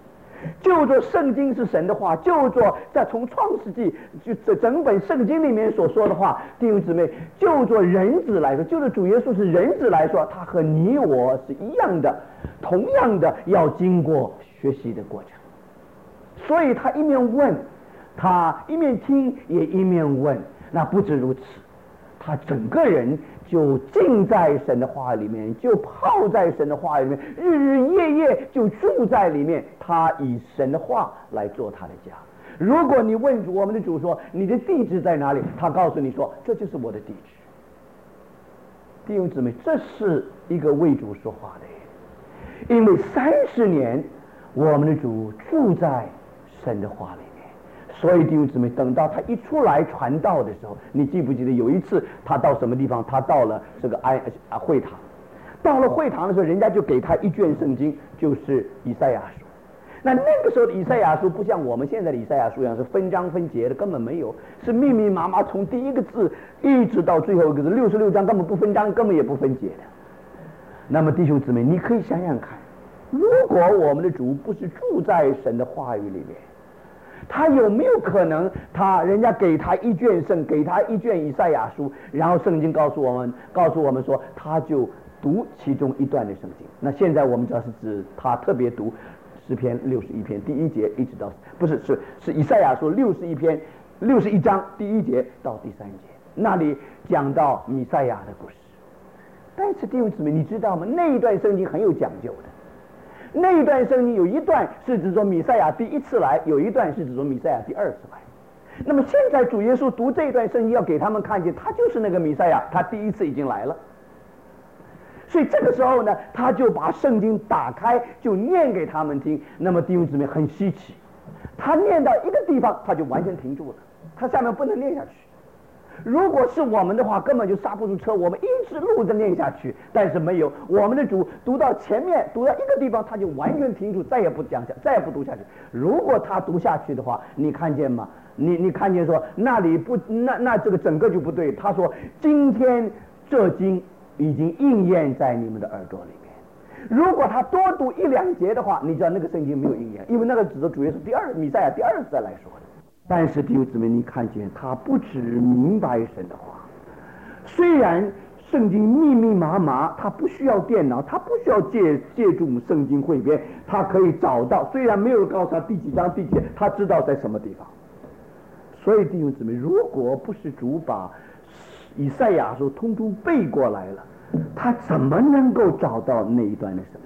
就做圣经是神的话，就做在从创世纪就这整本圣经里面所说的话，弟兄姊妹，就做人子来说，就是主耶稣是人子来说，他和你我是一样的，同样的要经过学习的过程。所以他一面问，他一面听，也一面问。那不止如此，他整个人就浸在神的话里面，就泡在神的话里面，日日夜夜就住在里面。他以神的话来做他的家。如果你问我们的主说你的地址在哪里，他告诉你说这就是我的地址。弟兄姊妹，这是一个为主说话的人，因为三十年我们的主住在神的话里面。所以弟兄姊妹，等到他一出来传道的时候，你记不记得有一次他到什么地方？他到了这个安啊会堂，到了会堂的时候，人家就给他一卷圣经，就是以赛亚书。那那个时候的以赛亚书不像我们现在的以赛亚书一样是分章分节的，根本没有，是密密麻麻从第一个字一直到最后一个字，六十六章根本不分章，根本也不分节的。那么弟兄姊妹，你可以想想看，如果我们的主不是住在神的话语里面，他有没有可能他人家给他一卷圣，给他一卷以赛亚书，然后圣经告诉我们告诉我们说他就读其中一段的圣经。那现在我们知道是指他特别读诗篇六十一篇第一节一直到不是是是以赛亚书六十一篇六十一章第一节到第三节，那里讲到弥赛亚的故事。但是弟兄姊妹，你知道吗？那一段圣经很有讲究的。那一段圣经有一段是指说弥赛亚第一次来，有一段是指说弥赛亚第二次来。那么现在主耶稣读这一段圣经，要给他们看见他就是那个弥赛亚，他第一次已经来了。所以这个时候呢，他就把圣经打开，就念给他们听。那么弟兄姊妹很稀奇，他念到一个地方他就完全停住了，他下面不能念下去。如果是我们的话，根本就刹不住车，我们一直录着念下去。但是没有，我们的主读到前面，读到一个地方，他就完全停住，再也不讲下，再也不读下去。如果他读下去的话，你看见吗？你你看见说那里不，那那这个整个就不对。他说今天这经已经应验在你们的耳朵里面。如果他多读一两节的话，你知道那个圣经没有应验，因为那个指的主耶稣第二弥赛亚第二次再来说的。但是弟兄姊妹，你看见他不只明白神的话，虽然圣经密密麻麻，他不需要电脑，他不需要借借助圣经汇编，他可以找到，虽然没有人告诉他第几章第几节，他知道在什么地方。所以弟兄姊妹，如果不是主把以赛亚书通通背过来了，他怎么能够找到那一段的圣经？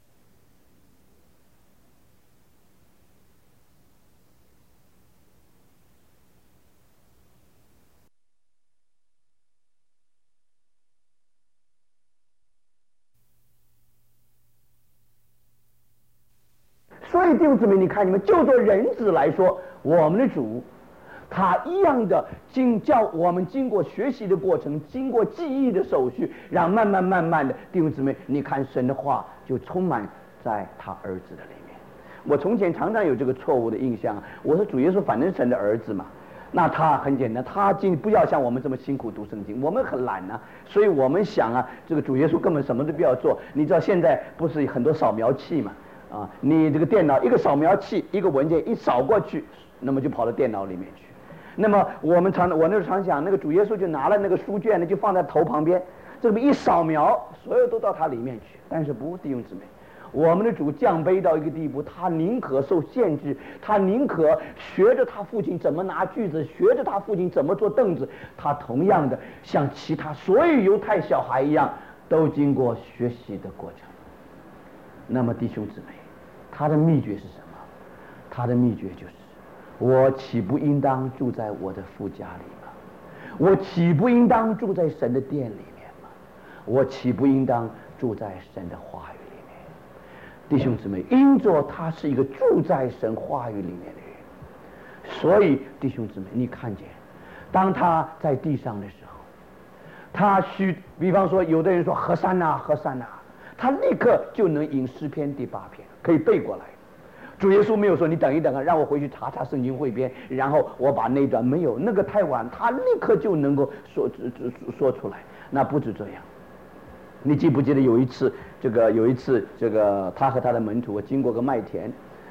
所以弟兄姊妹，你看你们就做人子来说，我们的主他一样的经叫我们经过学习的过程，经过记忆的手续，让慢慢慢慢的弟兄姊妹，你看神的话就充满在他儿子的里面。我从前常常有这个错误的印象，我说主耶稣反正是神的儿子嘛，那他很简单，他经不要像我们这么辛苦读圣经，我们很懒啊，所以我们想啊，这个主耶稣根本什么都不要做。你知道现在不是很多扫描器嘛？啊，你这个电脑一个扫描器，一个文件一扫过去，那么就跑到电脑里面去。那么我们常我那时候常想，那个主耶稣就拿了那个书卷呢，就放在头旁边，这么一扫描，所有都到他里面去。但是不，弟兄姊妹，我们的主降卑到一个地步，他宁可受限制，他宁可学着他父亲怎么拿锯子，学着他父亲怎么做凳子，他同样的像其他所有犹太小孩一样，都经过学习的过程。那么弟兄姊妹，他的秘诀是什么？他的秘诀就是我岂不应当住在我的父家里吗？我岂不应当住在神的殿里面吗？我岂不应当住在神的话语里面？弟兄姊妹，因着他是一个住在神话语里面的人，所以弟兄姊妹，你看见当他在地上的时候，他需比方说有的人说何山呐何山呐，他立刻就能引诗篇第八篇可以背过来。主耶稣没有说你等一等啊，让我回去查查圣经汇编，然后我把那一段，没有，那个太晚，他立刻就能够说说出来。那不止这样，你记不记得有一次，这个有一次这个他和他的门徒经过个麦田，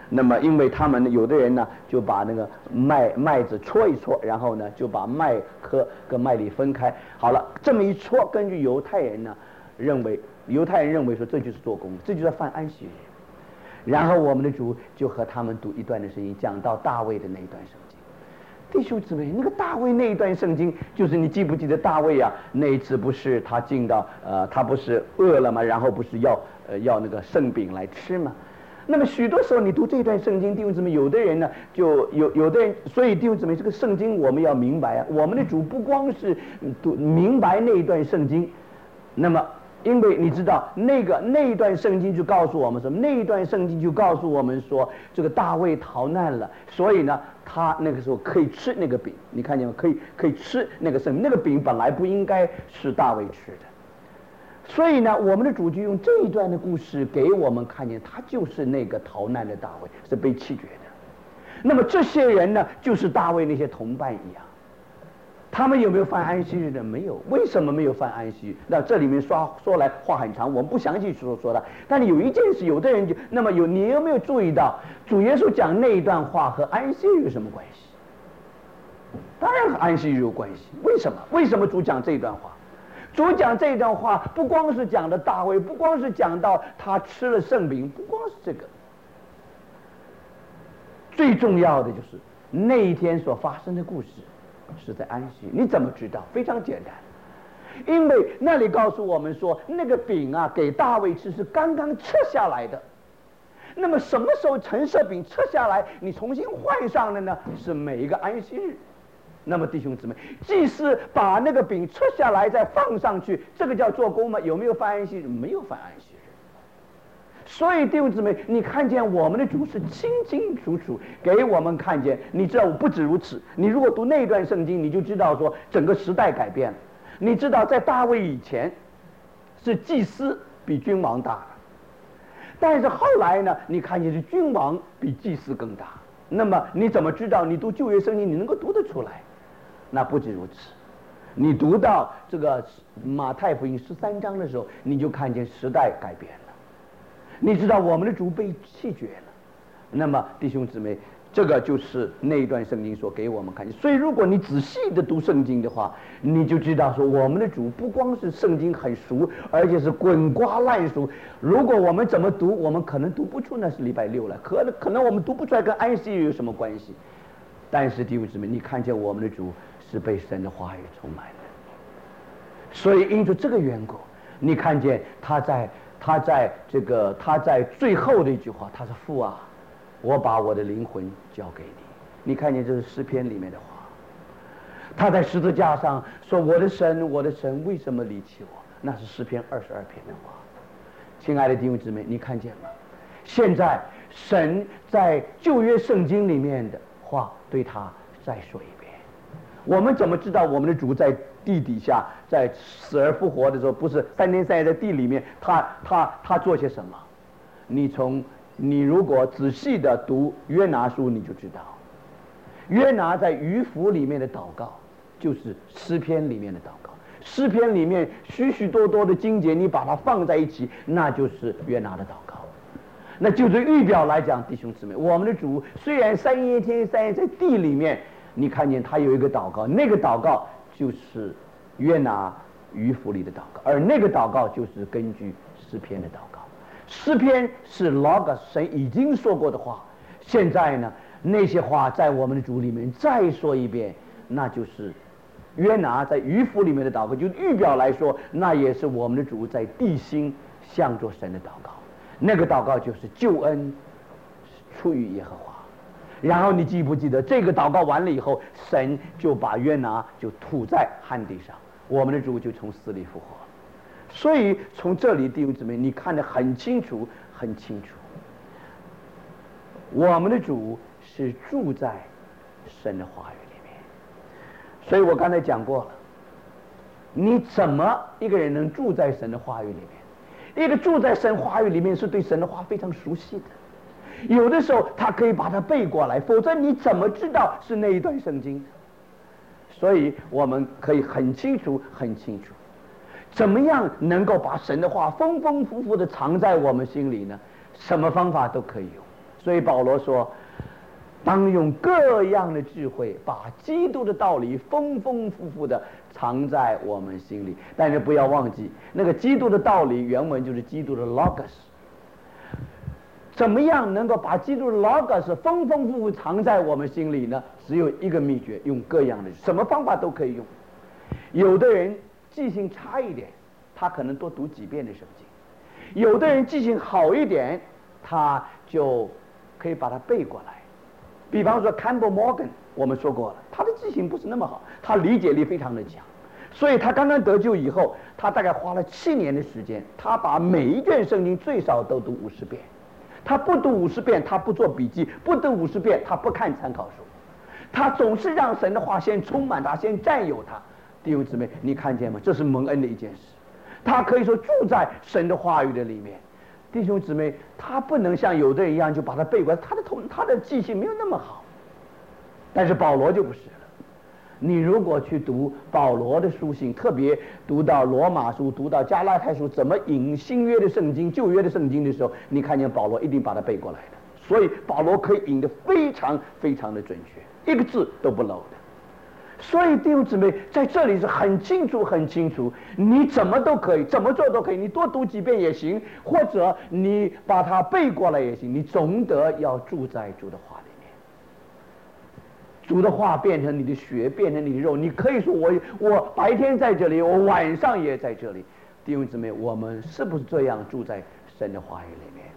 那么因为他们有的人呢就把那个麦麦子搓一搓，然后呢就把麦颗跟麦粒分开。好了，这么一搓，根据犹太人呢认为，犹太人认为说这就是做工，这就是犯安息日。然后我们的主就和他们读一段的圣经，讲到大卫的那一段圣经。弟兄姊妹，那个大卫那一段圣经，就是你记不记得大卫啊？那一次不是他进到呃，他不是饿了吗？然后不是要呃要那个圣饼来吃吗？那么许多时候你读这段圣经，弟兄姊妹，有的人呢就有有的人，所以弟兄姊妹，这个圣经我们要明白啊，我们的主不光是读明白那一段圣经，那么。因为你知道那个那一段圣经就告诉我们什么？那一段圣经就告诉我们说，这个大卫逃难了，所以呢，他那个时候可以吃那个饼。你看见吗？可以可以吃那个圣那个饼本来不应该是大卫吃的，所以呢，我们的主就用这一段的故事给我们看见，他就是那个逃难的大卫，是被弃绝的。那么这些人呢，就是大卫那些同伴一样。他们有没有犯安息日呢？没有。为什么没有犯安息日？那这里面说说来话很长，我们不详细说说的。但是有一件事，有的人就那么有，你有没有注意到主耶稣讲那一段话和安息日有什么关系？当然和安息日有关系。为什么？为什么主讲这一段话？主讲这一段话不光是讲的大卫，不光是讲到他吃了圣饼，不光是这个，最重要的就是那一天所发生的故事。是在安息，你怎么知道？非常简单，因为那里告诉我们说，那个饼啊，给大卫吃是刚刚撤下来的。那么什么时候陈设饼撤下来，你重新换上了呢？是每一个安息日。那么弟兄姊妹，祭司把那个饼撤下来再放上去，这个叫做工吗？有没有犯安息日？没有犯安息日。所以弟兄姊妹，你看见我们的主是清清楚楚给我们看见。你知道不止如此，你如果读那段圣经，你就知道说整个时代改变了。你知道在大卫以前是祭司比君王大，但是后来呢，你看见是君王比祭司更大。那么你怎么知道？你读旧约圣经你能够读得出来？那不止如此，你读到这个马太福音十三章的时候，你就看见时代改变了。你知道我们的主被弃绝了，那么弟兄姊妹，这个就是那一段圣经所给我们看见。所以如果你仔细的读圣经的话，你就知道说我们的主不光是圣经很熟，而且是滚瓜烂熟。如果我们怎么读，我们可能读不出那是礼拜六了，可能可能我们读不出来跟安息日有什么关系。但是弟兄姊妹，你看见我们的主是被神的话语充满的，所以因着这个缘故，你看见他在他在这个他在最后的一句话，他说：“父啊，我把我的灵魂交给你。”你看见这是诗篇里面的话。他在十字架上说：“我的神，我的神，为什么离弃我？”那是诗篇二十二篇的话。亲爱的弟兄姊妹，你看见吗？现在神在旧约圣经里面的话对他再说一遍。我们怎么知道我们的主在地底下，在死而复活的时候，不是三天三夜在地里面，他他他做些什么？你从你如果仔细的读约拿书，你就知道，约拿在鱼腹里面的祷告，就是诗篇里面的祷告。诗篇里面许许多多的经节，你把它放在一起，那就是约拿的祷告。那就是预表来讲，弟兄姊妹，我们的主虽然三夜天三夜在地里面，你看见他有一个祷告，那个祷告就是约拿鱼腹里的祷告，而那个祷告就是根据诗篇的祷告。诗篇是 Logos 神已经说过的话，现在呢那些话在我们的主里面再说一遍，那就是约拿在鱼腹里面的祷告，就预表来说，那也是我们的主在地心向着神的祷告。那个祷告就是救恩出于耶和华。然后你记不记得这个祷告完了以后，神就把约拿就吐在旱地上，我们的主就从死里复活。所以从这里弟兄姊妹，你看得很清楚很清楚，我们的主是住在神的话语里面。所以我刚才讲过了，你怎么一个人能住在神的话语里面？一个住在神话语里面是对神的话非常熟悉的，有的时候他可以把它背过来，否则你怎么知道是那一段圣经？所以我们可以很清楚很清楚，怎么样能够把神的话丰丰富富的藏在我们心里呢？什么方法都可以用。 所以保罗说，当用各样的智慧，把基督的道理丰丰富富的藏在我们心里。但是不要忘记，那个基督的道理原文就是基督的 logos。怎么样能够把基督的 logos 丰丰富富藏在我们心里呢？只有一个秘诀，用各样的，什么方法都可以用。有的人记性差一点，他可能多读几遍的圣经；有的人记性好一点，他就可以把它背过来。比方说 Campbell Morgan， 我们说过了，他的记性不是那么好，他理解力非常的强，所以他刚刚得救以后，他大概花了七年的时间，他把每一卷圣经最少都读五十遍。他不读五十遍，他不做笔记；不读五十遍，他不看参考书。他总是让神的话先充满他，先占有他。弟兄姊妹，你看见吗？这是蒙恩的一件事。他可以说住在神的话语的里面。弟兄姊妹，他不能像有的人一样就把它背过来，他的头他的记性没有那么好。但是保罗就不是了。你如果去读保罗的书信，特别读到罗马书、读到加拉太书，怎么引新约的圣经、旧约的圣经的时候，你看见保罗一定把它背过来的。所以保罗可以引得非常非常的准确，一个字都不漏的。所以弟兄姊妹，在这里是很清楚很清楚，你怎么都可以，怎么做都可以，你多读几遍也行，或者你把它背过来也行，你总得要住在主的话里。主的话变成你的血，变成你的肉。你可以说我我白天在这里，我晚上也在这里。弟兄姊妹，我们是不是这样住在神的话语里面？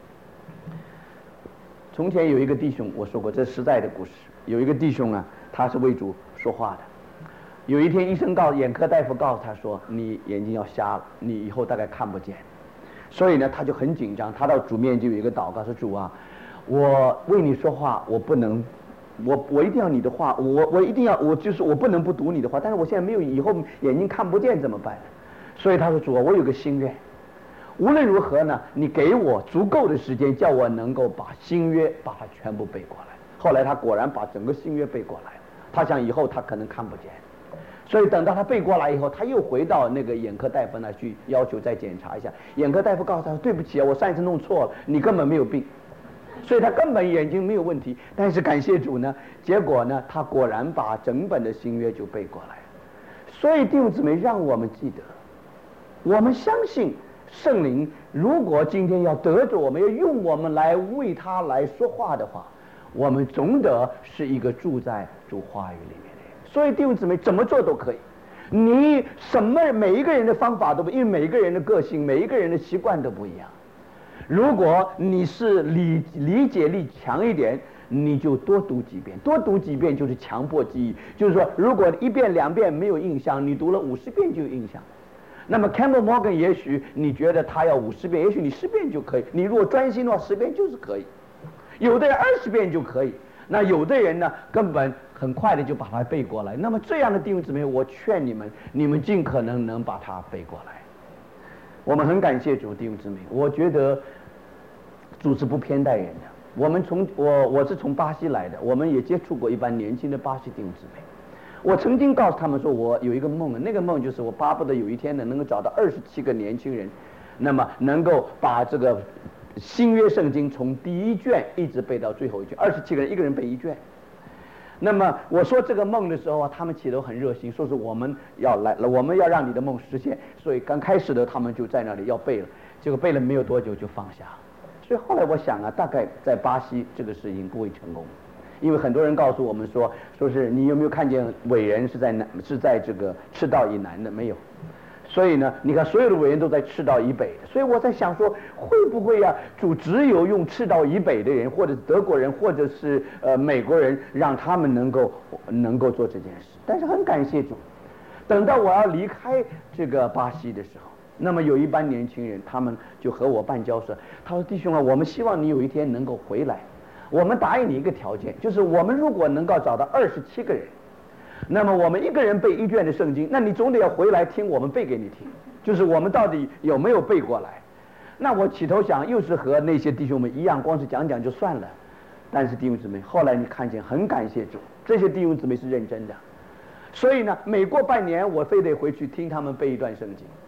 从前有一个弟兄，我说过这是实在的故事。有一个弟兄啊，他是为主说话的。有一天医生告眼科大夫告诉他说，你眼睛要瞎了，你以后大概看不见。所以呢，他就很紧张，他到主面就有一个祷告说，主啊，我为你说话，我不能。我我一定要你的话，我我一定要，我就是我不能不读你的话，但是我现在没有，以后眼睛看不见怎么办呢？所以他说，主啊，我有个心愿，无论如何呢，你给我足够的时间，叫我能够把新约把它全部背过来。后来他果然把整个新约背过来了。他想以后他可能看不见，所以等到他背过来以后，他又回到那个眼科大夫那去要求再检查一下。眼科大夫告诉他说，对不起啊，我上一次弄错了，你根本没有病。所以他根本眼睛没有问题，但是感谢主呢，结果呢，他果然把整本的新约就背过来了。所以弟兄姊妹，让我们记得，我们相信圣灵，如果今天要得着我们，要用我们来为他来说话的话，我们总得是一个住在主话语里面的人。所以弟兄姊妹，怎么做都可以。你什么每一个人的方法都不，因为每一个人的个性、每一个人的习惯都不一样。如果你是理理解力强一点，你就多读几遍，多读几遍就是强迫记忆。就是说，如果一遍两遍没有印象，你读了五十遍就有印象。那么 Campbell Morgan 也许你觉得他要五十遍，也许你十遍就可以。你如果专心的话，十遍就是可以。有的人二十遍就可以，那有的人呢，根本很快的就把它背过来。那么这样的弟兄姊妹，我劝你们，你们尽可能能把它背过来。我们很感谢主，弟兄姊妹，我觉得主是不偏待人的。我们从我我是从巴西来的，我们也接触过一般年轻的巴西弟兄姊妹。我曾经告诉他们说，我有一个梦，那个梦就是我巴不得有一天呢，能够找到二十七个年轻人，那么能够把这个新约圣经从第一卷一直背到最后一卷，二十七个人，一个人背一卷。那么我说这个梦的时候啊，他们起都很热心，说是我们要来了，我们要让你的梦实现。所以刚开始的他们就在那里要背了，结果背了没有多久就放下。所以后来我想啊，大概在巴西这个事情不会成功，因为很多人告诉我们说，说是你有没有看见伟人是在南是在这个赤道以南的？没有。所以呢，你看所有的伟人都在赤道以北的，所以我在想说，会不会呀、啊？主只有用赤道以北的人，或者是德国人，或者是呃美国人，让他们能够能够做这件事。但是很感谢主，等到我要离开这个巴西的时候，那么有一班年轻人，他们就和我办交涉，他说：“弟兄啊，我们希望你有一天能够回来，我们答应你一个条件，就是我们如果能够找到二十七个人。”那么我们一个人背一卷的圣经，那你总得要回来听我们背给你听，就是我们到底有没有背过来。那我起头想又是和那些弟兄们一样，光是讲讲就算了。但是弟兄姊妹，后来你看见很感谢主，这些弟兄姊妹是认真的。所以呢，每过半年我非得回去听他们背一段圣经。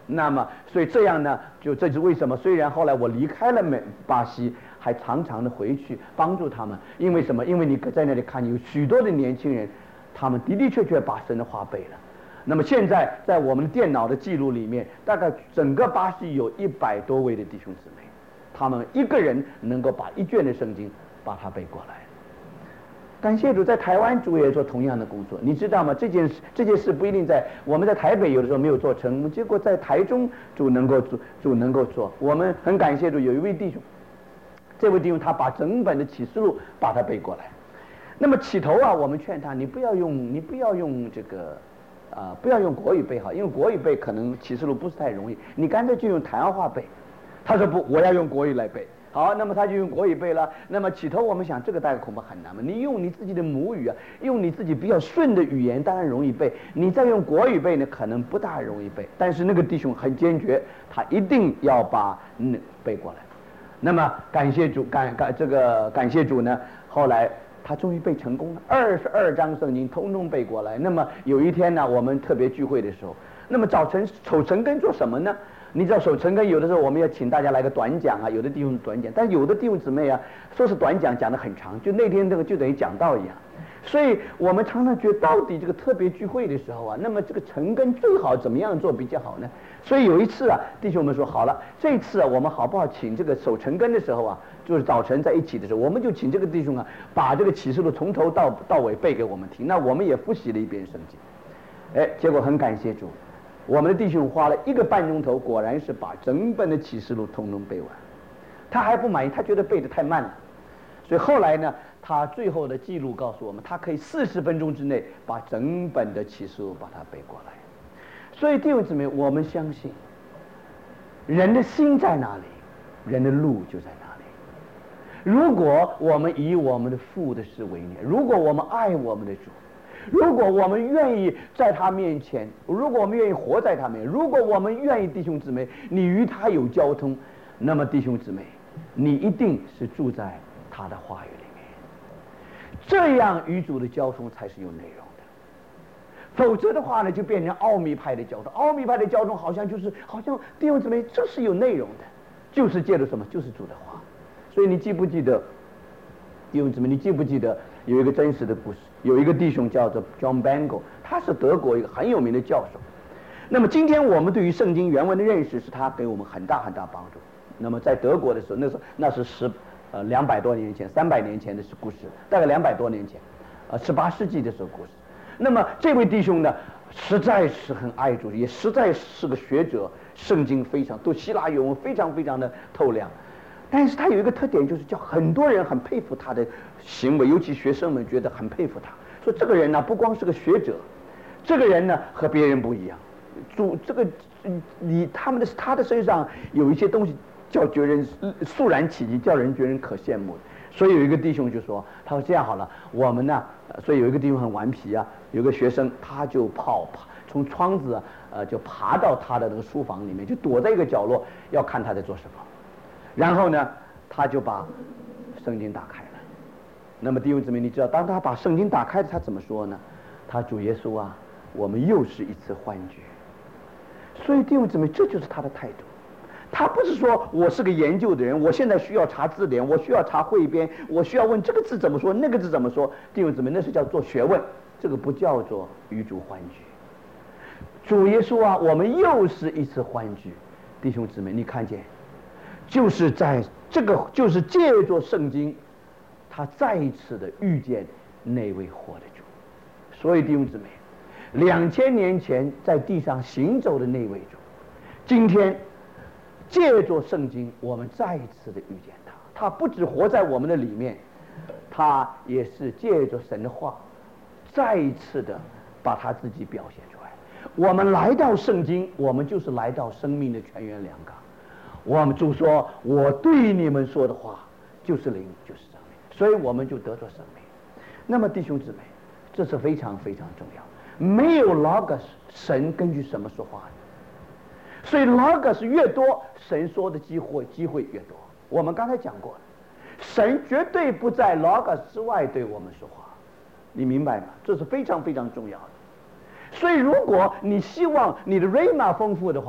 那么，所以这样呢，就这是为什么？虽然后来我离开了美巴西，还常常的回去帮助他们，因为什么？因为你在那里看，有许多的年轻人，他们的的确确把神的话背了。那么现在在我们的电脑的记录里面，大概整个巴西有一百多位的弟兄姊妹，他们一个人能够把一卷的圣经把它背过来。感谢主，在台湾主也做同样的工作，你知道吗？这件事这件事不一定在我们在台北有的时候没有做成，结果在台中主能够做，主能够做。我们很感谢主，有一位弟兄，这位弟兄他把整本的启示录把它背过来。那么起头啊，我们劝他，你不要用你不要用这个啊、呃，不要用国语背好，因为国语背可能启示录不是太容易，你干脆就用台湾话背。他说不，我要用国语来背。好，那么他就用国语背了。那么起头我们想，这个大概恐怕很难嘛。你用你自己的母语啊，用你自己比较顺的语言，当然容易背。你再用国语背呢，可能不大容易背。但是那个弟兄很坚决，他一定要把嗯背过来。那么感谢主，感感这个感谢主呢，后来他终于背成功了，二十二章圣经通通背过来。那么有一天呢，我们特别聚会的时候，那么早晨守晨更做什么呢？你知道守晨更有的时候我们要请大家来个短讲啊，有的弟兄短讲，但有的弟兄姊妹啊，说是短讲讲得很长，就那天这个就等于讲道一样。所以我们常常觉得，到底这个特别聚会的时候啊，那么这个晨更最好怎么样做比较好呢？所以有一次啊，弟兄们说好了，这次啊，我们好不好请这个守晨更的时候啊，就是早晨在一起的时候，我们就请这个弟兄啊，把这个启示录从头到到尾背给我们听。那我们也复习了一遍圣经，哎，结果很感谢主。我们的弟兄花了一个半钟头，果然是把整本的启示录通通背完。他还不满意，他觉得背得太慢了，所以后来呢，他最后的记录告诉我们，他可以四十分钟之内把整本的启示录把它背过来。所以弟兄姊妹，我们相信，人的心在哪里，人的路就在哪里。如果我们以我们的父的事为念，如果我们爱我们的主，如果我们愿意在他面前，如果我们愿意活在他面前，如果我们愿意弟兄姊妹，你与他有交通，那么弟兄姊妹，你一定是住在他的话语里面，这样与主的交通才是有内容的。否则的话呢，就变成奥秘派的交通。奥秘派的交通好像就是好像弟兄姊妹，这是有内容的，就是借着什么，就是主的话。所以你记不记得弟兄姊妹，你记不记得有一个真实的故事？有一个弟兄叫做 John Bangor， 他是德国一个很有名的教授。那么今天我们对于圣经原文的认识是他给我们很大很大帮助。那么在德国的时候，那时候那是十呃两百多年前、三百年前的故事，大概两百多年前，呃十八世纪的时候故事。那么这位弟兄呢，实在是很爱主，也实在是个学者，圣经非常对希腊原文非常非常的透亮。但是他有一个特点，就是叫很多人很佩服他的行为，尤其学生们觉得很佩服他，说这个人呢不光是个学者，这个人呢和别人不一样，主这个你他们的他的身上有一些东西叫觉人肃然起敬，叫人觉人可羡慕的。所以有一个弟兄就说，他说这样好了，我们呢，所以有一个弟兄很顽皮啊，有个学生他就跑爬从窗子啊呃就爬到他的那个书房里面，就躲在一个角落要看他在做什么。然后呢，他就把圣经打开了。那么弟兄姊妹，你知道，当他把圣经打开，他怎么说呢？他主耶稣啊，我们又是一次幻觉。所以弟兄姊妹，这就是他的态度。他不是说我是个研究的人，我现在需要查字典，我需要查汇编，我需要问这个字怎么说，那个字怎么说。弟兄姊妹，那是叫做学问，这个不叫做与主欢聚。主耶稣啊，我们又是一次欢聚。弟兄姊妹，你看见？就是在这个，就是借着圣经，他再一次的遇见那位活的主。所以弟兄姊妹，两千年前在地上行走的那位主，今天借着圣经，我们再一次的遇见他。他不只活在我们的里面，他也是借着神的话，再一次的把他自己表现出来。我们来到圣经，我们就是来到生命的泉源良港。我们主说，我对你们说的话就是灵，就是生命，所以我们就得着生命。那么弟兄姊妹，这是非常非常重要。没有 logos， 神根据什么说话呢？所以 logos 越多，神说的机会机会越多。我们刚才讲过了，神绝对不在 logos 之外对我们说话，你明白吗？这是非常非常重要的。所以如果你希望你的 rhema 丰富的话，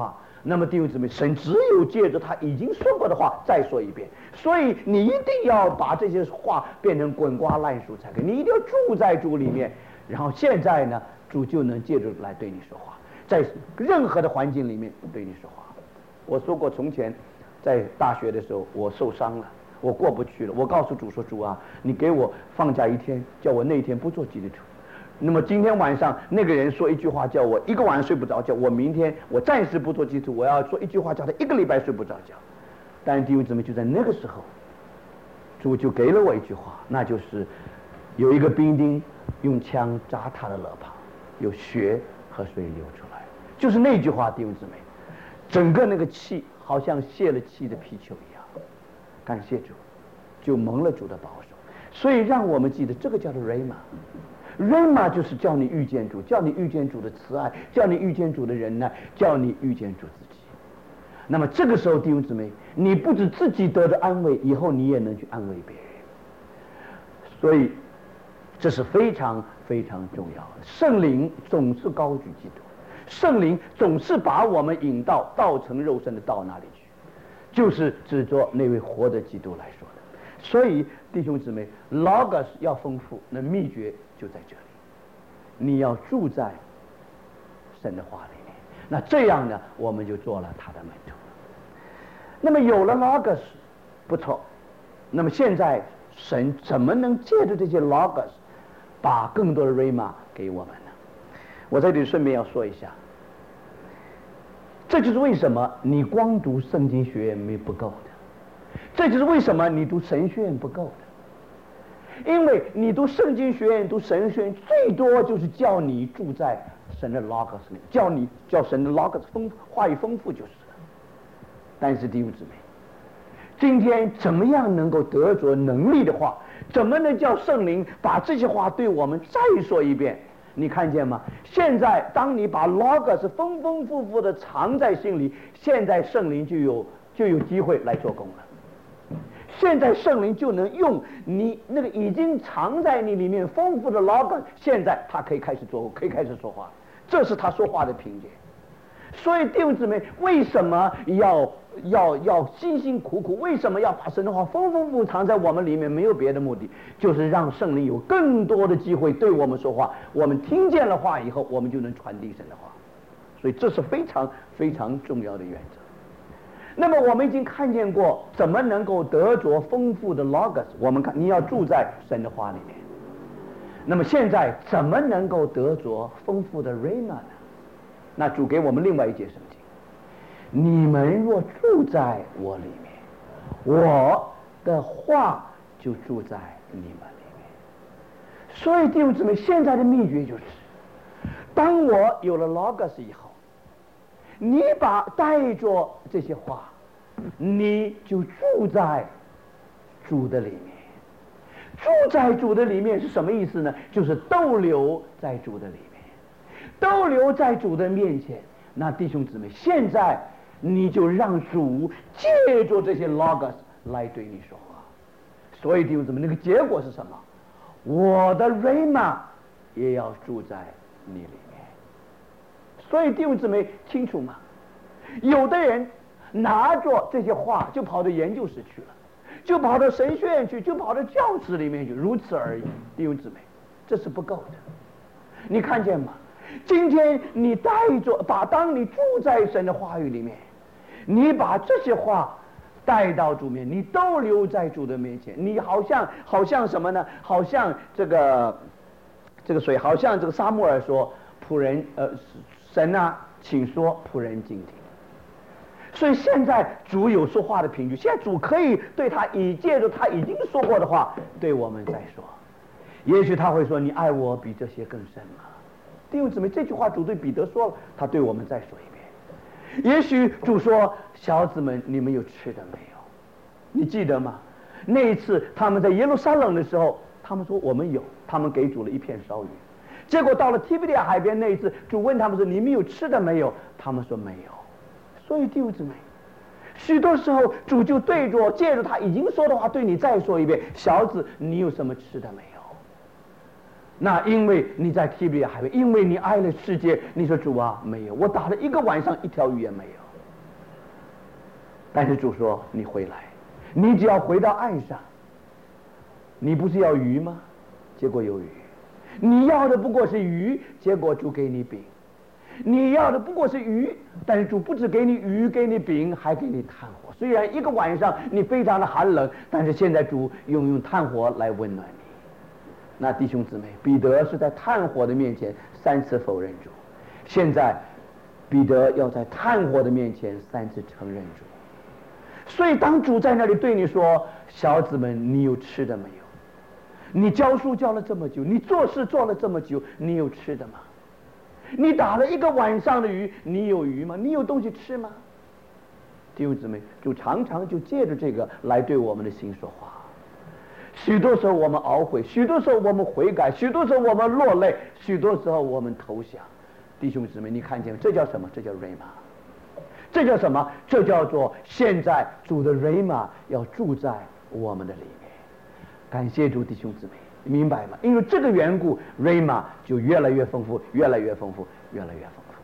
那么弟兄姊妹，神只有借着他已经说过的话再说一遍，所以你一定要把这些话变成滚瓜烂熟才可以。你一定要住在主里面，然后现在呢，主就能借着来对你说话，在任何的环境里面对你说话。我说过，从前在大学的时候，我受伤了，我过不去了，我告诉主说：“主啊，你给我放假一天，叫我那一天不做基督徒。”那么今天晚上那个人说一句话，叫我一个晚上睡不着觉。我明天我暂时不做基督徒，我要说一句话，叫他一个礼拜睡不着觉。但是弟兄姊妹，就在那个时候，主就给了我一句话，那就是有一个兵丁用枪扎他的肋旁，有血和水流出来。就是那句话，弟兄姊妹，整个那个气好像泄了气的皮球一样。感谢主，就蒙了主的保守。所以让我们记得，这个叫做 Rhema。Rhema 就是叫你遇见主，叫你遇见主的慈爱，叫你遇见主的忍耐，叫你遇见主自己。那么这个时候，弟兄姊妹，你不止自己得着安慰，以后你也能去安慰别人。所以这是非常非常重要的。圣灵总是高举基督，圣灵总是把我们引到道成肉身的道那里去，就是指着那位活的基督来说的。所以弟兄姊妹 ，Logos 要丰富，那秘诀就在这里，你要住在神的话里面。那这样呢，我们就做了他的门徒。那么有了 Logos 不错，那么现在神怎么能借着这些 Logos 把更多的 Rhema 给我们呢？我在这里顺便要说一下，这就是为什么你光读圣经学院没不够的，这就是为什么你读神学院不够的。因为你读圣经学院、读神学院，最多就是叫你住在神的 Logos 里，叫你叫神的 Logos 丰话语丰富就是了。但是弟兄姊妹，今天怎么样能够得着能力的话，怎么能叫圣灵把这些话对我们再说一遍？你看见吗？现在当你把 Logos 丰丰富富的藏在心里，现在圣灵就有就有机会来做工了。现在圣灵就能用你那个已经藏在你里面丰富的 Logos， 现在他可以开始做，可以开始说话，这是他说话的凭借。所以弟兄姊妹，为什么要要要辛辛苦苦？为什么要把神的话丰丰富富藏在我们里面？没有别的目的，就是让圣灵有更多的机会对我们说话。我们听见了话以后，我们就能传递神的话。所以这是非常非常重要的原则。那么我们已经看见过怎么能够得着丰富的 Logos。我们看你要住在神的话里面。那么现在怎么能够得着丰富的 Rhema 呢？那主给我们另外一节圣经：你们若住在我里面，我的话就住在你们里面。所以弟兄姊妹，现在的秘诀就是，当我有了 Logos 以后，你把带着这些话，你就住在主的里面。住在主的里面是什么意思呢？就是逗留在主的里面，逗留在主的面前。那弟兄姊妹，现在你就让主借着这些 Logos 来对你说话。所以弟兄姊妹，那个结果是什么？我的 Rhema 也要住在你里面。所以弟兄姊妹清楚吗？有的人拿着这些话就跑到研究室去了，就跑到神学院去，就跑到教室里面去，如此而已。弟兄姊妹，这是不够的。你看见吗？今天你带着把，当你住在神的话语里面，你把这些话带到主面，你都留在主的面前，你好像好像什么呢？好像这个这个水，好像这个撒母耳说：“仆人呃，神啊，请说，仆人静听。”所以现在主有说话的凭据，现在主可以对他以借着他已经说过的话对我们再说。也许他会说：“你爱我比这些更深吗？”弟兄姊妹，这句话主对彼得说了，他对我们再说一遍。也许主说：“小子们，你们有吃的没有？”你记得吗？那一次他们在耶路撒冷的时候，他们说我们有，他们给主了一片烧鱼。结果到了提比利亚海边那一次，主问他们说：“你们有吃的没有？”他们说没有。所以弟兄姊妹，许多时候主就对着借着他已经说的话对你再说一遍：“小子，你有什么吃的没有？”那因为你在提比利亚海边，因为你爱了世界，你说主啊，没有，我打了一个晚上一条鱼也没有。 但是主说你回来，你只要回到岸上。你不是要鱼吗？结果有鱼。你要的不过是鱼，结果主给你饼。你要的不过是鱼，但是主不止给你鱼，给你饼，还给你炭火。虽然一个晚上你非常的寒冷，但是现在主用用炭火来温暖你。那弟兄姊妹，彼得是在炭火的面前三次否认主，现在彼得要在炭火的面前三次承认主。所以当主在那里对你说：小子们，你有吃的没有？你教书教了这么久，你做事做了这么久，你有吃的吗？你打了一个晚上的鱼，你有鱼吗？你有东西吃吗？弟兄姊妹，主常常就借着这个来对我们的心说话。许多时候我们懊悔，许多时候我们悔改，许多时候我们落泪，许多时候我们投降。弟兄姊妹，你看见这叫什么？这叫瑞玛。这叫什么？这叫做现在主的瑞玛要住在我们的里面。感谢主，弟兄姊妹，明白吗？因为这个缘故，瑞玛就越来越丰富，越来越丰富，越来越丰富。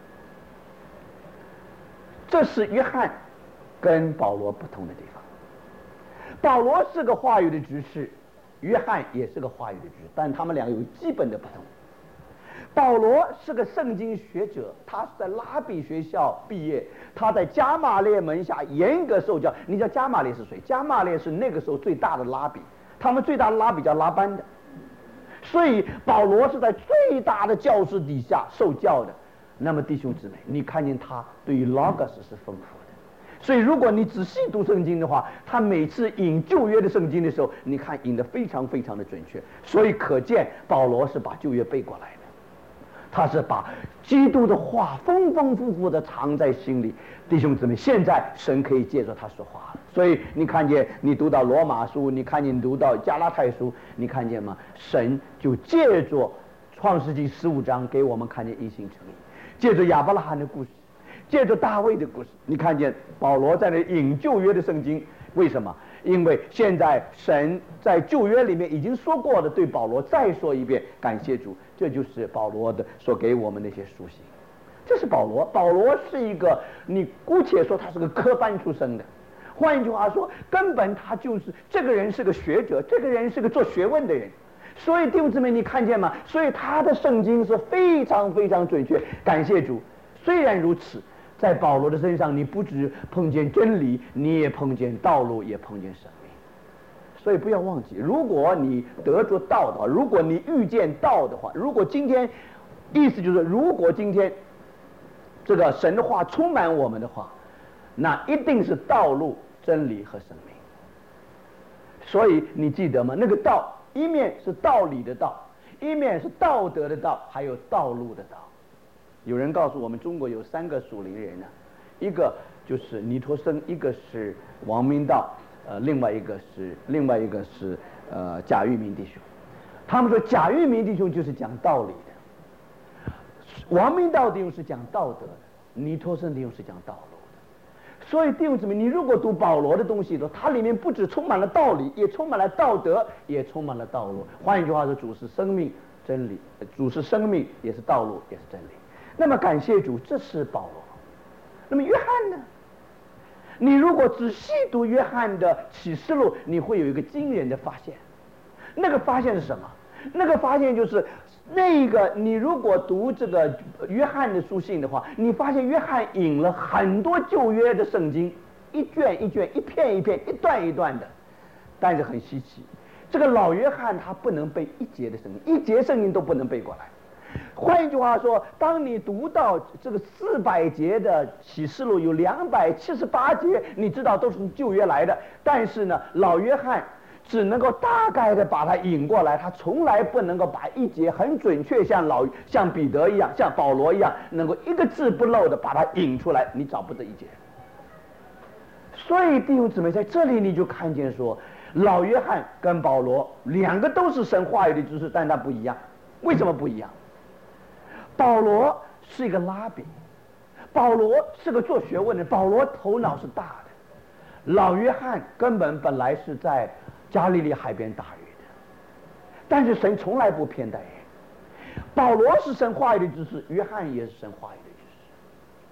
这是约翰跟保罗不同的地方。保罗是个话语的执事，约翰也是个话语的执事，但他们两个有基本的不同。保罗是个圣经学者，他是在拉比学校毕业，他在加马列门下严格受教。你知道加马列是谁？加马列是那个时候最大的拉比，他们最大的拉比叫拉班的，所以保罗是在最大的教师底下受教的。那么弟兄姊妹，你看见他对于 logos 是丰富的，所以如果你仔细读圣经的话，他每次引旧约的圣经的时候，你看引得非常非常的准确，所以可见保罗是把旧约背过来的。他是把基督的话丰丰富富的藏在心里。弟兄姊妹，现在神可以借着他说话了。所以你看见，你读到罗马书，你看见你读到加拉太书，你看见吗？神就借着创世纪十五章给我们看见一心诚意，借着亚伯拉罕的故事，借着大卫的故事，你看见保罗在那引旧约的圣经。为什么？因为现在神在旧约里面已经说过的，对保罗再说一遍。感谢主，这就是保罗的所给我们那些书信。这是保罗，保罗是一个，你姑且说他是个科班出身的，换一句话说，根本他就是这个人是个学者，这个人是个做学问的人。所以弟兄姊妹，你看见吗？所以他的圣经是非常非常准确。感谢主。虽然如此，在保罗的身上，你不只碰见真理，你也碰见道路，也碰见生命。所以不要忘记，如果你得着道的话，如果你遇见道的话，如果今天，意思就是，如果今天这个神的话充满我们的话，那一定是道路、真理和生命。所以你记得吗？那个道，一面是道理的道，一面是道德的道，还有道路的道。有人告诉我们，中国有三个属灵人呢、啊，一个就是尼托生，一个是王明道，呃，另外一个是另外一个是呃贾玉明弟兄。他们说贾玉明弟兄就是讲道理的，王明道弟兄是讲道德的，尼托生弟兄是讲道路的。所以弟兄姊妹，你如果读保罗的东西的，它里面不只充满了道理，也充满了道德，也充满了道路。换一句话说，主是生命真理，主是生命，也是道路，也是真理。那么感谢主，这是保罗。那么约翰呢？你如果仔细读约翰的启示录，你会有一个惊人的发现。那个发现是什么？那个发现就是那个，你如果读这个约翰的书信的话，你发现约翰引了很多旧约的圣经，一卷一卷，一片一片，一段一段的。但是很稀奇，这个老约翰他不能背一节的圣经，一节圣经都不能背过来。换一句话说，当你读到这个四百节的启示录，有两百七十八节，你知道都是从旧约来的。但是呢，老约翰只能够大概的把它引过来，他从来不能够把一节很准确，像老像彼得一样，像保罗一样，能够一个字不漏的把它引出来，你找不得一节。所以弟兄姊妹，在这里你就看见说，老约翰跟保罗两个都是神话语的知识，但他不一样。为什么不一样？保罗是一个拉比，保罗是个做学问的，保罗头脑是大的。老约翰根本本来是在加利利海边打鱼的，但是神从来不偏待人。保罗是神话语的知识，约翰也是神话语的知识。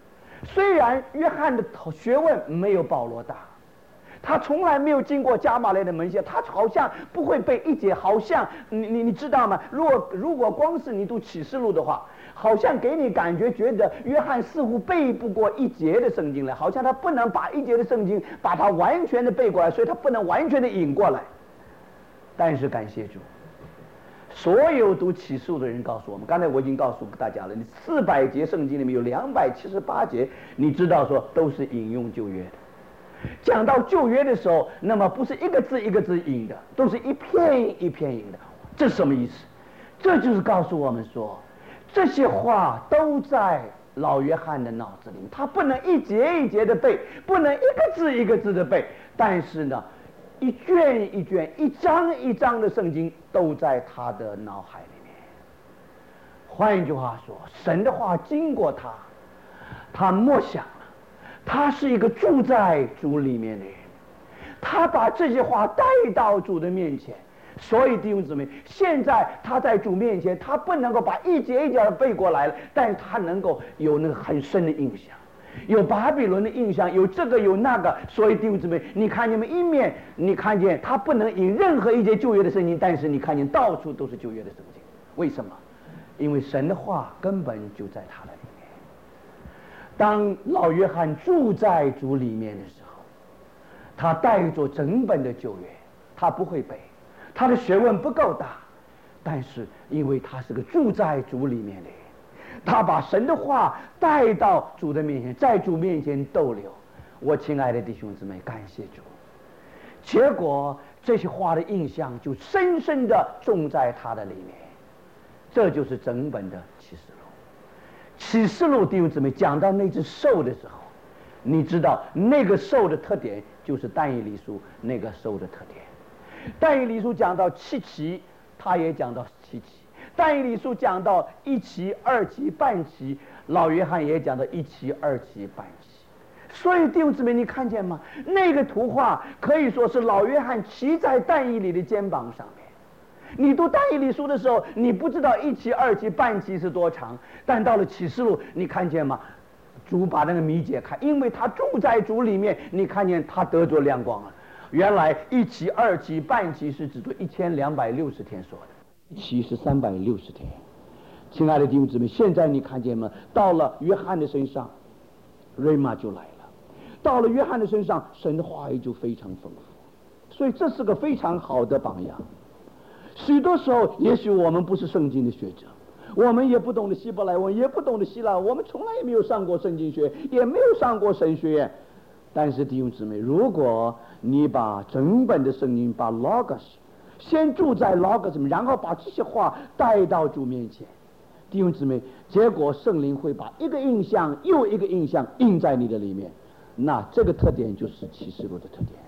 虽然约翰的学问没有保罗大，他从来没有经过加马列的门下，他好像不会背一节，好像你你你知道吗？如果如果光是你读启示录的话，好像给你感觉觉得约翰似乎背不过一节的圣经来，好像他不能把一节的圣经把它完全的背过来，所以他不能完全的引过来。但是感谢主，所有读启示录的人告诉我们，刚才我已经告诉大家了，你四百节圣经里面有两百七十八节，你知道说都是引用旧约的。讲到旧约的时候，那么不是一个字一个字引的，都是一片一片引的。这是什么意思？这就是告诉我们说，这些话都在老约翰的脑子里，他不能一节一节的背，不能一个字一个字的背，但是呢，一卷一卷、一章一章的圣经都在他的脑海里面。换一句话说，神的话经过他，他默想了，他是一个住在主里面的人，他把这些话带到主的面前。所以弟兄姊妹，现在他在主面前，他不能够把一节一节的背过来了，但是他能够有那个很深的印象，有巴比伦的印象，有这个有那个。所以弟兄姊妹，你看见没？一面你看见他不能引任何一节旧约的圣经，但是你看见到处都是旧约的圣经。为什么？因为神的话根本就在他的里面。当老约翰住在主里面的时候，他带着整本的旧约，他不会背，他的学问不够大，但是因为他是个住在主里面的人，他把神的话带到主的面前，在主面前逗留。我亲爱的弟兄姊妹，感谢主。结果这些话的印象就深深的种在他的里面。这就是整本的启示录。启示录弟兄姊妹讲到那只兽的时候，你知道那个兽的特点就是但以理书那个兽的特点。但以理书讲到七旗，他也讲到七旗。但以理书讲到一旗、二旗、半旗，老约翰也讲到一旗、二旗、半旗。所以弟兄姊妹，你看见吗？那个图画可以说是老约翰骑在但以理的肩膀上面。你读但以理书的时候，你不知道一旗、二旗、半旗是多长，但到了启示录，你看见吗？主把那个谜解开，因为他住在主里面，你看见他得着亮光了。原来一期、二期、半期是指着一千两百六十天说的，一期是三百六十天。亲爱的弟兄姊妹，现在你看见吗？到了约翰的身上，瑞玛就来了；到了约翰的身上，神的话语就非常丰富。所以这是个非常好的榜样。许多时候，也许我们不是圣经的学者，我们也不懂得希伯来文，也不懂得希腊，我们从来也没有上过圣经学，也没有上过神学院。但是弟兄姊妹，如果你把整本的圣经，把 Logos 先住在 Logos 里面，然后把这些话带到主面前，弟兄姊妹，结果圣灵会把一个印象又一个印象印在你的里面，那这个特点就是启示录的特点。